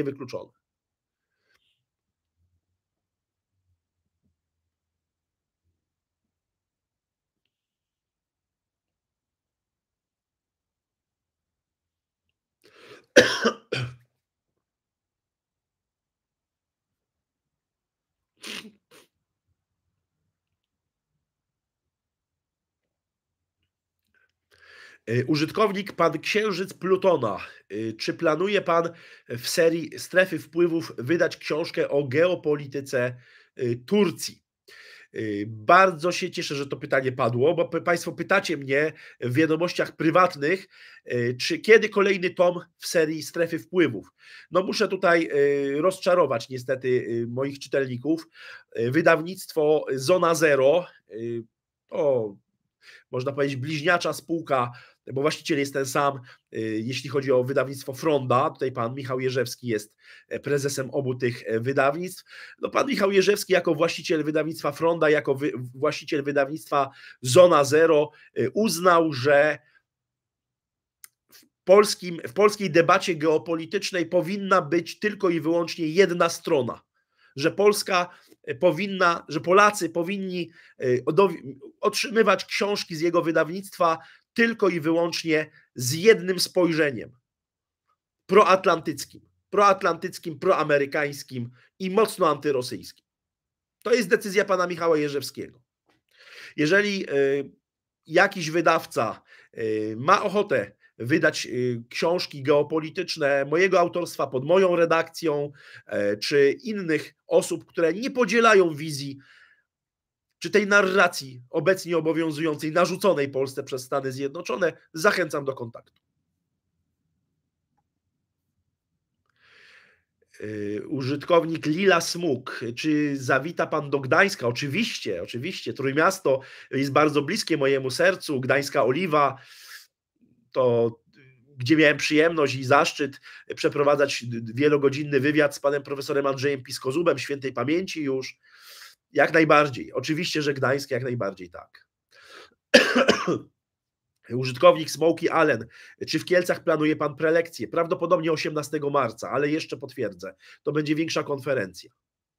[SPEAKER 1] Użytkownik pan Księżyc Plutona. Czy planuje pan w serii Strefy Wpływów wydać książkę o geopolityce Turcji? Bardzo się cieszę, że to pytanie padło, bo państwo pytacie mnie w wiadomościach prywatnych, czy kiedy kolejny tom w serii Strefy Wpływów. No muszę tutaj rozczarować niestety moich czytelników. Wydawnictwo Zona Zero, to można powiedzieć bliźniacza spółka, bo właściciel jest ten sam, jeśli chodzi o wydawnictwo Fronda. Tutaj pan Michał Jerzewski jest prezesem obu tych wydawnictw. No pan Michał Jerzewski jako właściciel wydawnictwa Fronda, jako właściciel wydawnictwa Zona Zero uznał, że w polskiej debacie geopolitycznej powinna być tylko i wyłącznie jedna strona, że że Polacy powinni otrzymywać książki z jego wydawnictwa tylko i wyłącznie z jednym spojrzeniem proatlantyckim, proamerykańskim i mocno antyrosyjskim. To jest decyzja pana Michała Jerzewskiego. Jeżeli jakiś wydawca ma ochotę wydać książki geopolityczne mojego autorstwa pod moją redakcją, czy innych osób, które nie podzielają wizji, czy tej narracji obecnie obowiązującej, narzuconej Polsce przez Stany Zjednoczone, zachęcam do kontaktu. Użytkownik Lila Smuk, czy zawita pan do Gdańska? Oczywiście, Trójmiasto jest bardzo bliskie mojemu sercu, Gdańska Oliwa, to gdzie miałem przyjemność i zaszczyt przeprowadzać wielogodzinny wywiad z panem profesorem Andrzejem Piskozubem, świętej pamięci już. Jak najbardziej. Oczywiście, że Gdańsk jak najbardziej tak. Użytkownik Smoky Allen. Czy w Kielcach planuje pan prelekcję? Prawdopodobnie 18 marca, ale jeszcze potwierdzę. To będzie większa konferencja.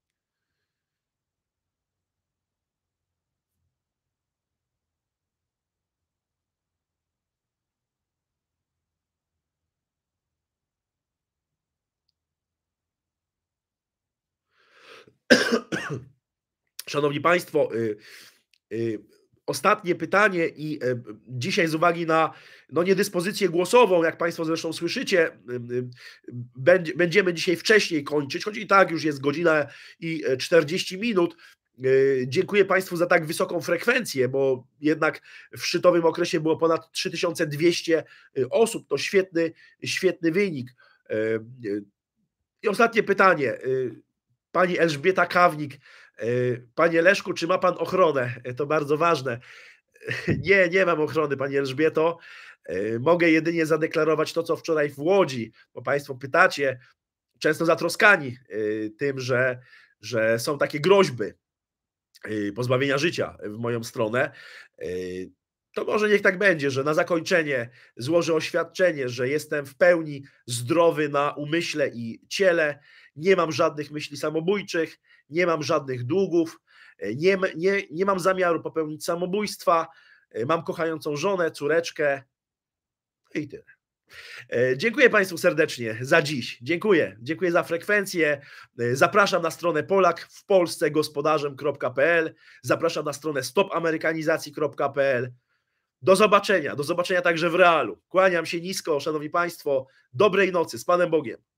[SPEAKER 1] Szanowni Państwo, ostatnie pytanie i dzisiaj z uwagi na niedyspozycję głosową, jak Państwo zresztą słyszycie, będziemy dzisiaj wcześniej kończyć, choć i tak już jest godzina i 40 minut. Dziękuję Państwu za tak wysoką frekwencję, bo jednak w szczytowym okresie było ponad 3200 osób. To świetny wynik. I ostatnie pytanie. Pani Elżbieta Kawnik. Panie Leszku, czy ma pan ochronę? To bardzo ważne. Nie mam ochrony, pani Elżbieto. Mogę jedynie zadeklarować to, co wczoraj w Łodzi, bo Państwo pytacie, często zatroskani tym, że że są takie groźby pozbawienia życia w moją stronę, to może niech tak będzie, że na zakończenie złożę oświadczenie, że jestem w pełni zdrowy na umyśle i ciele, nie mam żadnych myśli samobójczych, nie mam żadnych długów, nie mam zamiaru popełnić samobójstwa, mam kochającą żonę, córeczkę i tyle. Dziękuję Państwu serdecznie za dziś. Dziękuję za frekwencję. Zapraszam na stronę polakwwpolscegospodarzem.pl. Zapraszam na stronę stopamerykanizacji.pl. Do zobaczenia także w realu. Kłaniam się nisko, szanowni Państwo. Dobrej nocy, z Panem Bogiem.